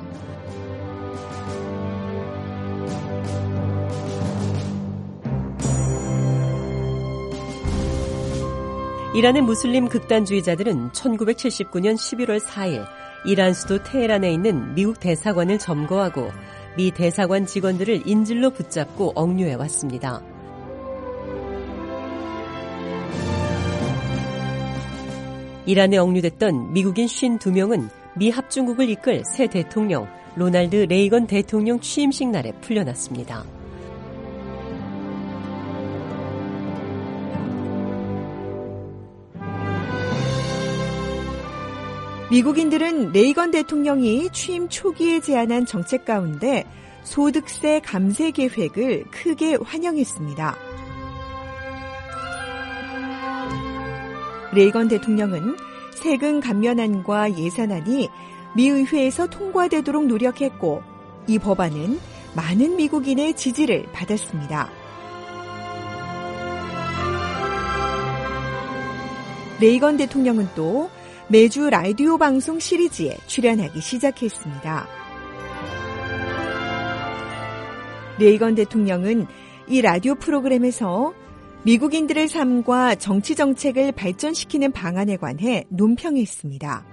Speaker 6: 이란의 무슬림 극단주의자들은 천구백칠십구 년 십일월 사일 이란 수도 테헤란에 있는 미국 대사관을 점거하고 미 대사관 직원들을 인질로 붙잡고 억류해 왔습니다. 이란에 억류됐던 미국인 오십이 명은 미 합중국을 이끌 새 대통령 로널드 레이건 대통령 취임식 날에 풀려났습니다.
Speaker 2: 미국인들은 레이건 대통령이 취임 초기에 제안한 정책 가운데 소득세 감세 계획을 크게 환영했습니다. 레이건 대통령은 세금 감면안과 예산안이 미 의회에서 통과되도록 노력했고 이 법안은 많은 미국인의 지지를 받았습니다. 레이건 대통령은 또 매주 라디오 방송 시리즈에 출연하기 시작했습니다. 레이건 대통령은 이 라디오 프로그램에서 미국인들의 삶과 정치 정책을 발전시키는 방안에 관해 논평했습니다.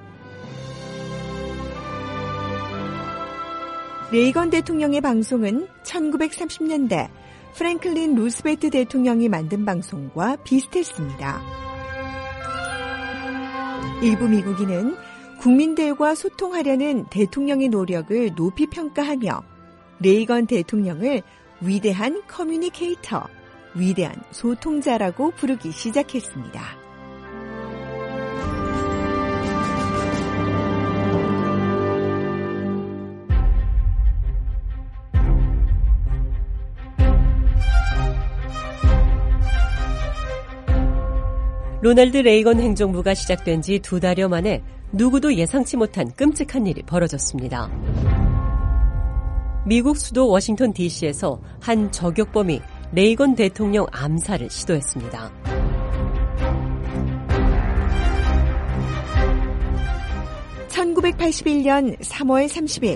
Speaker 2: 레이건 대통령의 방송은 천구백삼십 년대 프랭클린 루스벨트 대통령이 만든 방송과 비슷했습니다. 일부 미국인은 국민들과 소통하려는 대통령의 노력을 높이 평가하며 레이건 대통령을 위대한 커뮤니케이터, 위대한 소통자라고 부르기 시작했습니다.
Speaker 6: 로널드 레이건 행정부가 시작된 지 두 달여 만에 누구도 예상치 못한 끔찍한 일이 벌어졌습니다. 미국 수도 워싱턴 디씨에서 한 저격범이 레이건 대통령 암살을 시도했습니다.
Speaker 2: 천구백팔십일 년 삼월 삼십일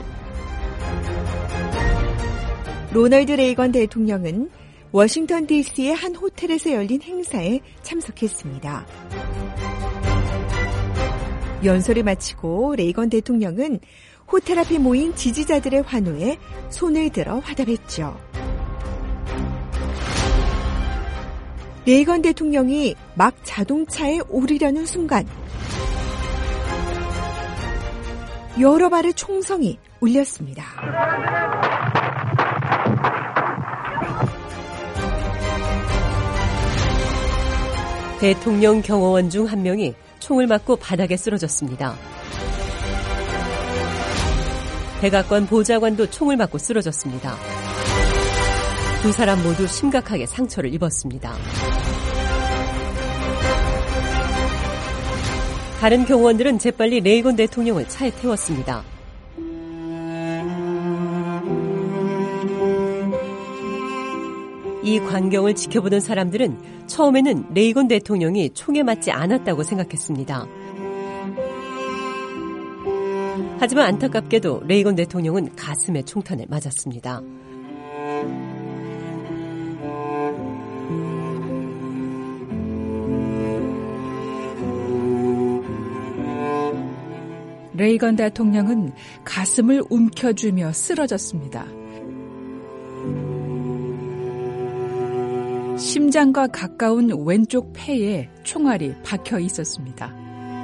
Speaker 2: 로널드 레이건 대통령은 워싱턴 디씨의 한 호텔에서 열린 행사에 참석했습니다. 연설을 마치고 레이건 대통령은 호텔 앞에 모인 지지자들의 환호에 손을 들어 화답했죠. 레이건 대통령이 막 자동차에 오르려는 순간 여러 발의 총성이 울렸습니다.
Speaker 6: 대통령 경호원 중 한 명이 총을 맞고 바닥에 쓰러졌습니다. 백악관 보좌관도 총을 맞고 쓰러졌습니다. 두 사람 모두 심각하게 상처를 입었습니다. 다른 경호원들은 재빨리 레이건 대통령을 차에 태웠습니다. 이 광경을 지켜보던 사람들은 처음에는 레이건 대통령이 총에 맞지 않았다고 생각했습니다. 하지만 안타깝게도 레이건 대통령은 가슴에 총탄을 맞았습니다.
Speaker 7: 레이건 대통령은 가슴을 움켜쥐며 쓰러졌습니다. 심장과 가까운 왼쪽 폐에 총알이 박혀 있었습니다.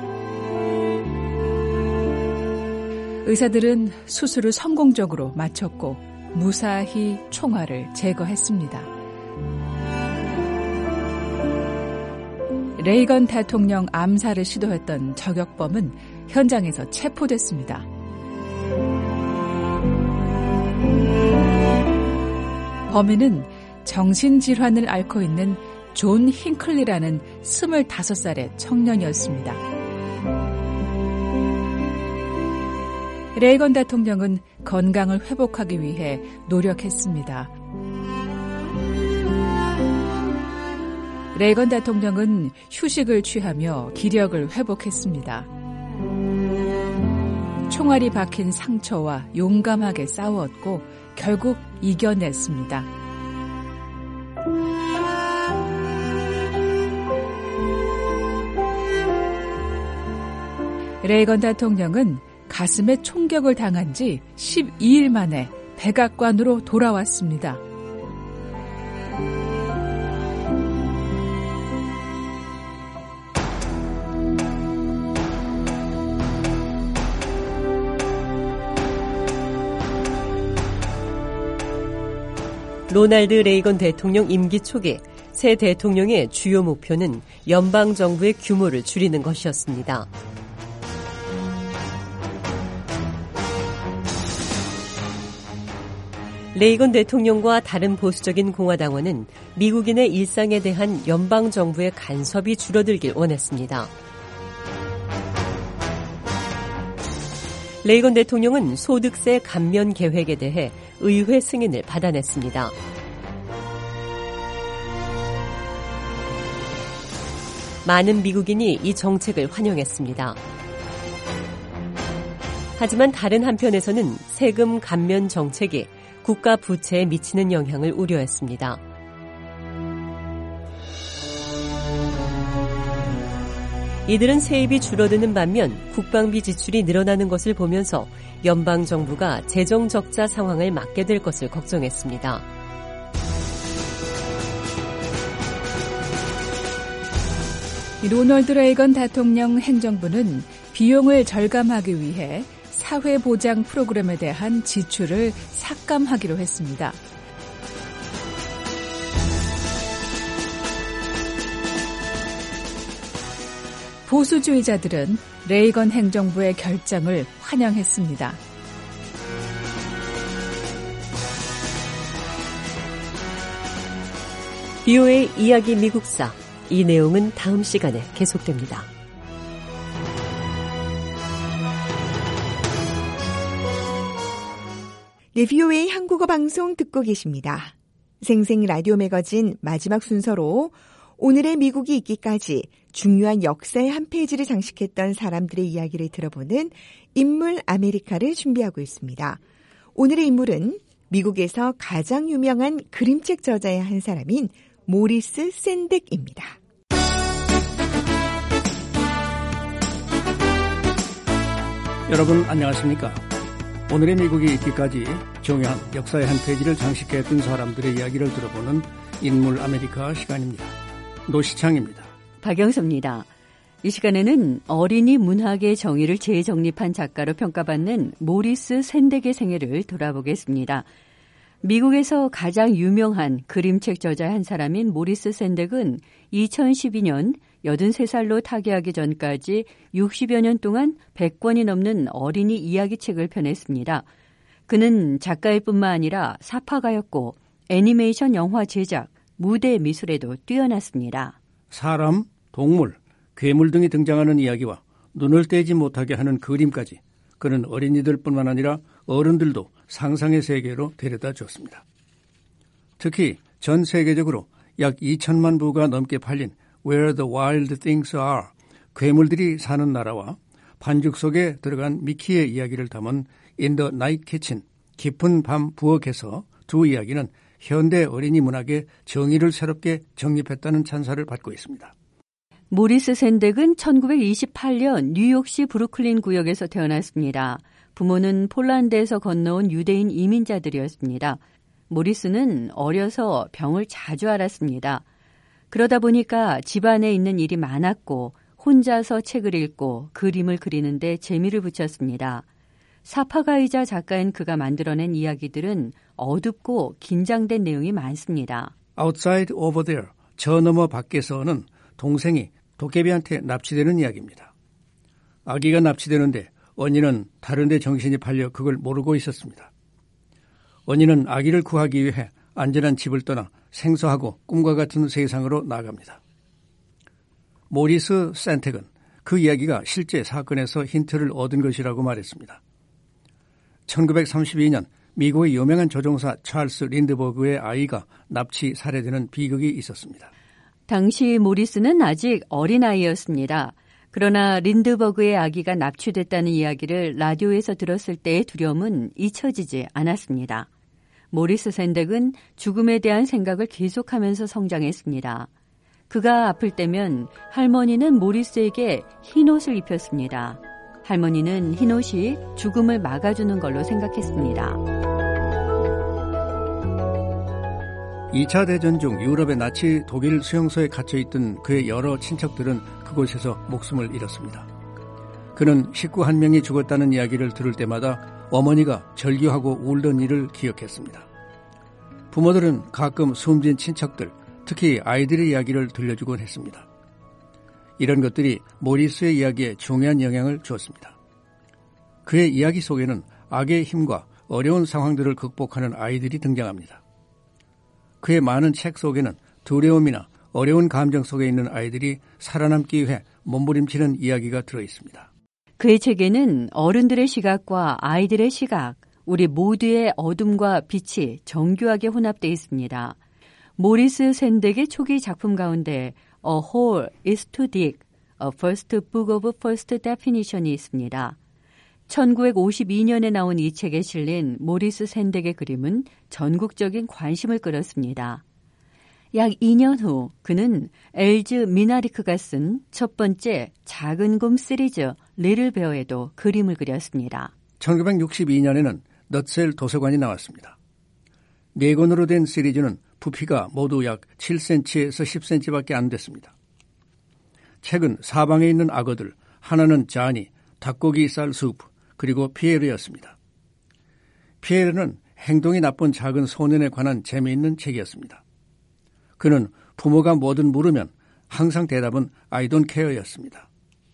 Speaker 7: 의사들은 수술을 성공적으로 마쳤고 무사히 총알을 제거했습니다. 레이건 대통령 암살을 시도했던 저격범은 현장에서 체포됐습니다. 범인은 정신질환을 앓고 있는 존 힌클리라는 스물다섯 살의 청년이었습니다. 레이건 대통령은 건강을 회복하기 위해 노력했습니다. 레이건 대통령은 휴식을 취하며 기력을 회복했습니다. 총알이 박힌 상처와 용감하게 싸웠고 결국 이겨냈습니다. 레이건 대통령은 가슴에 총격을 당한 지 십이 일 만에 백악관으로 돌아왔습니다.
Speaker 6: 로널드 레이건 대통령 임기 초기 새 대통령의 주요 목표는 연방정부의 규모를 줄이는 것이었습니다. 레이건 대통령과 다른 보수적인 공화당원은 미국인의 일상에 대한 연방정부의 간섭이 줄어들길 원했습니다. 레이건 대통령은 소득세 감면 계획에 대해 의회 승인을 받아냈습니다. 많은 미국인이 이 정책을 환영했습니다. 하지만 다른 한편에서는 세금 감면 정책이 국가 부채에 미치는 영향을 우려했습니다. 이들은 세입이 줄어드는 반면 국방비 지출이 늘어나는 것을 보면서 연방정부가 재정 적자 상황을 맞게 될 것을 걱정했습니다.
Speaker 7: 로널드 레이건 대통령 행정부는 비용을 절감하기 위해 사회보장 프로그램에 대한 지출을 삭감하기로 했습니다. 보수주의자들은 레이건 행정부의 결정을 환영했습니다.
Speaker 6: 비오에이 이야기 미국사, 이 내용은 다음 시간에 계속됩니다.
Speaker 2: 네, 비오에이 한국어 방송 듣고 계십니다. 생생 라디오 매거진 마지막 순서로 오늘의 미국이 있기까지 중요한 역사의 한 페이지를 장식했던 사람들의 이야기를 들어보는 인물 아메리카를 준비하고 있습니다. 오늘의 인물은 미국에서 가장 유명한 그림책 저자의 한 사람인 모리스 샌덱입니다.
Speaker 8: 여러분 안녕하십니까? 오늘의 미국이 있기까지 중요한 역사의 한 페이지를 장식했던 사람들의 이야기를 들어보는 인물 아메리카 시간입니다. 노시창입니다.
Speaker 3: 박영섭입니다. 이 시간에는 어린이 문학의 정의를 재정립한 작가로 평가받는 모리스 샌덱의 생애를 돌아보겠습니다. 미국에서 가장 유명한 그림책 저자 한 사람인 모리스 샌덱은 이천십이 년 여든세 살로 타계하기 전까지 육십여 년 동안 백 권이 넘는 어린이 이야기책을 펴냈습니다. 그는 작가일 뿐만 아니라 사파가였고 애니메이션 영화 제작, 무대 미술에도 뛰어났습니다.
Speaker 8: 사람, 동물, 괴물 등이 등장하는 이야기와 눈을 떼지 못하게 하는 그림까지 그는 어린이들뿐만 아니라 어른들도 상상의 세계로 데려다 줬습니다. 특히 전 세계적으로 약 이천만 부가 넘게 팔린 Where the Wild Things Are, 괴물들이 사는 나라와 반죽 속에 들어간 미키의 이야기를 담은 In the Night Kitchen, 깊은 밤 부엌에서 두 이야기는 현대 어린이 문학의 정의를 새롭게 정립했다는 찬사를 받고 있습니다.
Speaker 3: 모리스 샌덱은 천구백이십팔 년 뉴욕시 브루클린 구역에서 태어났습니다. 부모는 폴란드에서 건너온 유대인 이민자들이었습니다. 모리스는 어려서 병을 자주 앓았습니다. 그러다 보니까 집안에 있는 일이 많았고 혼자서 책을 읽고 그림을 그리는데 재미를 붙였습니다. 사파가이자 작가인 그가 만들어낸 이야기들은 어둡고 긴장된 내용이 많습니다.
Speaker 8: Outside over there, 저 너머 밖에서는 동생이 도깨비한테 납치되는 이야기입니다. 아기가 납치되는데 언니는 다른 데 정신이 팔려 그걸 모르고 있었습니다. 언니는 아기를 구하기 위해 안전한 집을 떠나 생소하고 꿈과 같은 세상으로 나갑니다. 모리스 샌덱은 그 이야기가 실제 사건에서 힌트를 얻은 것이라고 말했습니다. 천구백삼십이 년 미국의 유명한 조종사 찰스 린드버그의 아이가 납치 살해되는 비극이 있었습니다.
Speaker 3: 당시 모리스는 아직 어린아이였습니다. 그러나 린드버그의 아기가 납치됐다는 이야기를 라디오에서 들었을 때의 두려움은 잊혀지지 않았습니다. 모리스 샌덱은 죽음에 대한 생각을 계속하면서 성장했습니다. 그가 아플 때면 할머니는 모리스에게 흰옷을 입혔습니다. 할머니는 흰옷이 죽음을 막아주는 걸로 생각했습니다.
Speaker 8: 이 차 대전 중 유럽의 나치 독일 수용소에 갇혀있던 그의 여러 친척들은 그곳에서 목숨을 잃었습니다. 그는 식구 한 명이 죽었다는 이야기를 들을 때마다 어머니가 절규하고 울던 일을 기억했습니다. 부모들은 가끔 숨진 친척들, 특히 아이들의 이야기를 들려주곤 했습니다. 이런 것들이 모리스의 이야기에 중요한 영향을 주었습니다. 그의 이야기 속에는 악의 힘과 어려운 상황들을 극복하는 아이들이 등장합니다. 그의 많은 책 속에는 두려움이나 어려운 감정 속에 있는 아이들이 살아남기 위해 몸부림치는 이야기가 들어있습니다.
Speaker 3: 그의 책에는 어른들의 시각과 아이들의 시각, 우리 모두의 어둠과 빛이 정교하게 혼합되어 있습니다. 모리스 샌덱의 초기 작품 가운데 A Hole is Too Dig, A First Book of First Definition이 있습니다. 천구백오십이 년에 나온 이 책에 실린 모리스 샌덱의 그림은 전국적인 관심을 끌었습니다. 약 이 년 후 그는 엘즈 미나리크가 쓴 첫 번째 작은 곰 시리즈 리틀 베어에도 그림을 그렸습니다.
Speaker 8: 천구백육십이 년에는 넛셀 도서관이 나왔습니다. 네 권으로 된 시리즈는 부피가 모두 약 칠 센티미터에서 십 센티미터밖에 안 됐습니다. 책은 사방에 있는 악어들, 하나는 자니, 닭고기 쌀 수프, 그리고 피에르였습니다. 피에르는 행동이 나쁜 작은 소년에 관한 재미있는 책이었습니다. 그는 부모가 뭐든 물으면 항상 대답은 I don't care였습니다.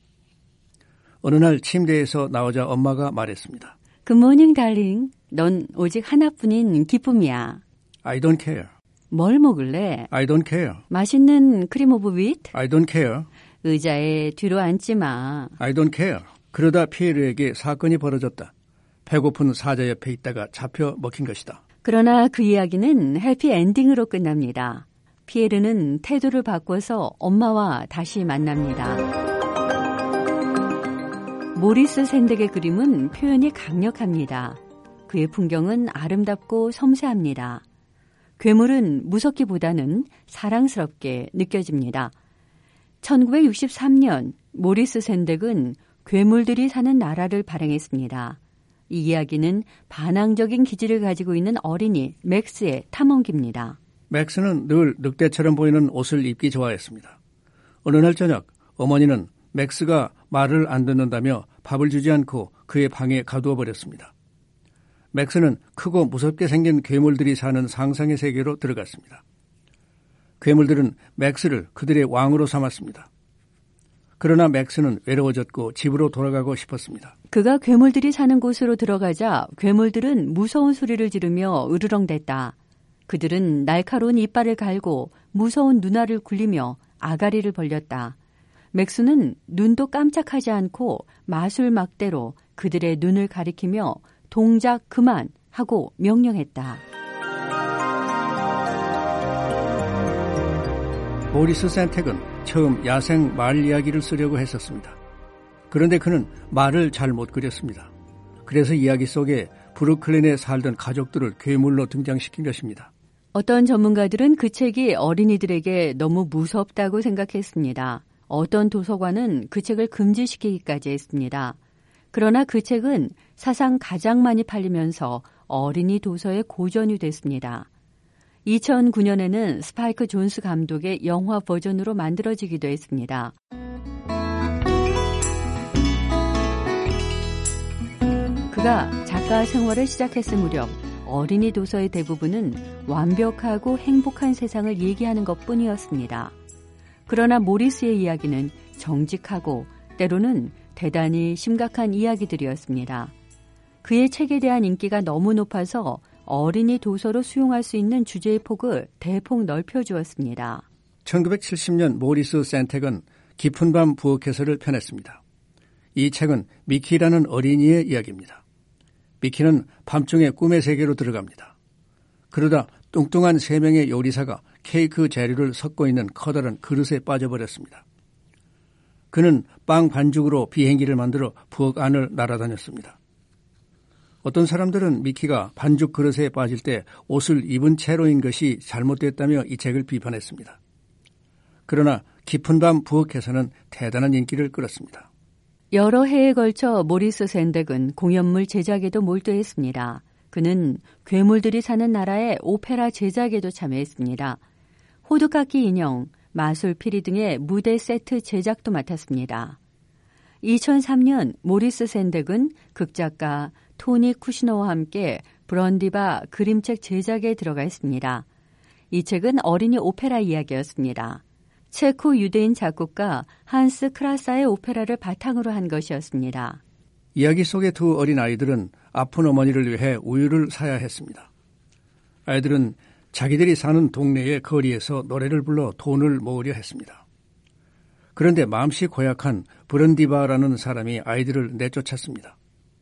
Speaker 8: 어느 날 침대에서 나오자 엄마가 말했습니다.
Speaker 3: 굿모닝 달링, 넌 오직 하나뿐인 기쁨이야.
Speaker 8: I don't care.
Speaker 3: 뭘 먹을래?
Speaker 8: I don't care.
Speaker 3: 맛있는 크림 오브 윗?
Speaker 8: I don't care.
Speaker 3: 의자에 뒤로 앉지 마.
Speaker 8: I don't care. 그러다 피에르에게 사건이 벌어졌다. 배고픈 사자 옆에 있다가 잡혀 먹힌 것이다.
Speaker 3: 그러나 그 이야기는 해피 엔딩으로 끝납니다. 피에르는 태도를 바꿔서 엄마와 다시 만납니다. 모리스 샌덱의 그림은 표현이 강력합니다. 그의 풍경은 아름답고 섬세합니다. 괴물은 무섭기보다는 사랑스럽게 느껴집니다. 천구백육십삼 년 모리스 샌덱은 괴물들이 사는 나라를 발행했습니다. 이 이야기는 반항적인 기질을 가지고 있는 어린이 맥스의 탐험기입니다.
Speaker 8: 맥스는 늘 늑대처럼 보이는 옷을 입기 좋아했습니다. 어느 날 저녁 어머니는 맥스가 말을 안 듣는다며 밥을 주지 않고 그의 방에 가두어 버렸습니다. 맥스는 크고 무섭게 생긴 괴물들이 사는 상상의 세계로 들어갔습니다. 괴물들은 맥스를 그들의 왕으로 삼았습니다. 그러나 맥스는 외로워졌고 집으로 돌아가고 싶었습니다.
Speaker 3: 그가 괴물들이 사는 곳으로 들어가자 괴물들은 무서운 소리를 지르며 으르렁댔다. 그들은 날카로운 이빨을 갈고 무서운 눈알을 굴리며 아가리를 벌렸다. 맥스는 눈도 깜짝하지 않고 마술 막대로 그들의 눈을 가리키며 동작 그만 하고 명령했다.
Speaker 8: 모리스 샌택은 처음 야생 말 이야기를 쓰려고 했었습니다. 그런데 그는 말을 잘 못 그렸습니다. 그래서 이야기 속에 브루클린에 살던 가족들을 괴물로 등장시킨 것입니다.
Speaker 3: 어떤 전문가들은 그 책이 어린이들에게 너무 무섭다고 생각했습니다. 어떤 도서관은 그 책을 금지시키기까지 했습니다. 그러나 그 책은 사상 가장 많이 팔리면서 어린이 도서의 고전이 됐습니다. 이천구 년에는 스파이크 존스 감독의 영화 버전으로 만들어지기도 했습니다. 그가 작가 생활을 시작했을 무렵 어린이 도서의 대부분은 완벽하고 행복한 세상을 얘기하는 것뿐이었습니다. 그러나 모리스의 이야기는 정직하고 때로는 대단히 심각한 이야기들이었습니다. 그의 책에 대한 인기가 너무 높아서 어린이 도서로 수용할 수 있는 주제의 폭을 대폭 넓혀주었습니다.
Speaker 8: 천구백칠십 년 모리스 샌택은 깊은 밤 부엌에서를 펴냈습니다. 이 책은 미키라는 어린이의 이야기입니다. 미키는 밤중에 꿈의 세계로 들어갑니다. 그러다 뚱뚱한 세 명의 요리사가 케이크 재료를 섞고 있는 커다란 그릇에 빠져버렸습니다. 그는 빵 반죽으로 비행기를 만들어 부엌 안을 날아다녔습니다. 어떤 사람들은 미키가 반죽 그릇에 빠질 때 옷을 입은 채로인 것이 잘못됐다며 이 책을 비판했습니다. 그러나 깊은 밤 부엌에서는 대단한 인기를 끌었습니다.
Speaker 3: 여러 해에 걸쳐 모리스 샌덱은 공연물 제작에도 몰두했습니다. 그는 괴물들이 사는 나라의 오페라 제작에도 참여했습니다. 호두깎이 인형, 마술 피리 등의 무대 세트 제작도 맡았습니다. 이천삼 년 모리스 샌덱은 극작가 토니 쿠시너와 함께 브런디바 그림책 제작에 들어가 있습니다. 이 책은 어린이 오페라 이야기였습니다. 체코 유대인 작곡가 한스 크라사의 오페라를 바탕으로 한 것이었습니다.
Speaker 8: 이야기 속의 두 어린 아이들은 아픈 어머니를 위해 우유를 사야 했습니다. 아이들은 자기들이 사는 동네의 거리에서 노래를 불러 돈을 모으려 했습니다. 그런데 마음씨 고약한 브런디바라는 사람이 아이들을 내쫓았습니다.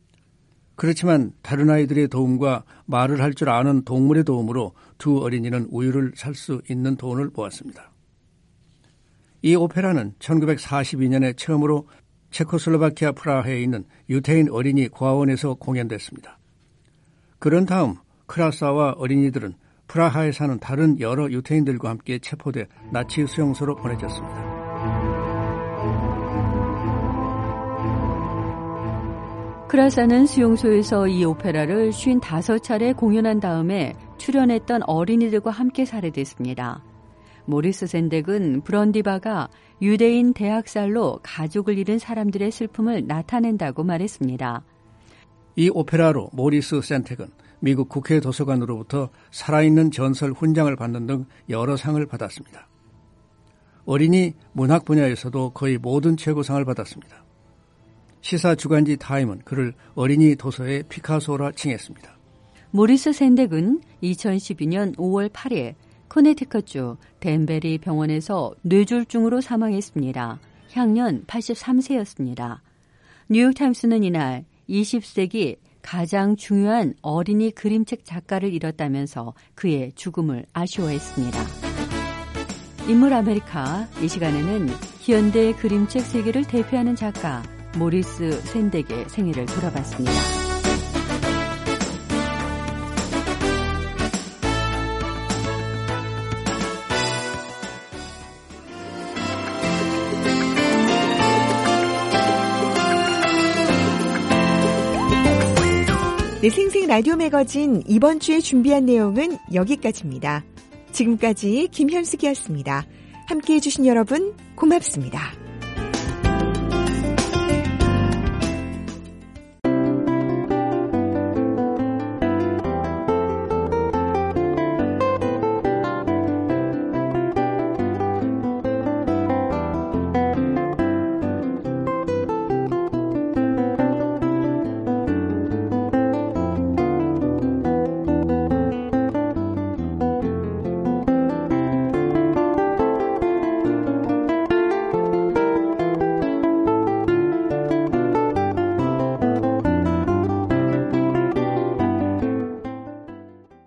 Speaker 8: 그렇지만 다른 아이들의 도움과 말을 할 줄 아는 동물의 도움으로 두 어린이는 우유를 살 수 있는 돈을 모았습니다. 이 오페라는 천구백사십이 년에 처음으로 체코슬로바키아 프라하에 있는 유태인 어린이 고아원에서 공연됐습니다. 그런 다음 크라사와 어린이들은 프라하에 사는 다른 여러 유태인들과 함께 체포돼 나치 수용소로 보내졌습니다.
Speaker 3: 크라사는 수용소에서 이 오페라를 오십오 차례 공연한 다음에 출연했던 어린이들과 함께 살해됐습니다. 모리스 샌덱은 브런디바가 유대인 대학살로 가족을 잃은 사람들의 슬픔을 나타낸다고 말했습니다.
Speaker 8: 이 오페라로 모리스 샌택은 미국 국회 도서관으로부터 살아있는 전설 훈장을 받는 등 여러 상을 받았습니다. 어린이 문학 분야에서도 거의 모든 최고상을 받았습니다. 시사 주간지 타임은 그를 어린이 도서의 피카소라 칭했습니다. 모리스
Speaker 3: 샌덱은 이천십이 년 오월 팔일 코네티컷주 댄베리 병원에서 뇌졸중으로 사망했습니다. 향년 팔십삼 세였습니다. 뉴욕타임스는 이날 이십 세기 가장 중요한 어린이 그림책 작가를 잃었다면서 그의 죽음을 아쉬워했습니다. 인물 아메리카, 이 시간에는 현대 그림책 세계를 대표하는 작가 모리스 샌덱의 생애를 돌아봤습니다.
Speaker 2: 네, 생생 라디오 매거진 이번 주에 준비한 내용은 여기까지입니다. 지금까지 김현숙이었습니다. 함께해 주신 여러분 고맙습니다.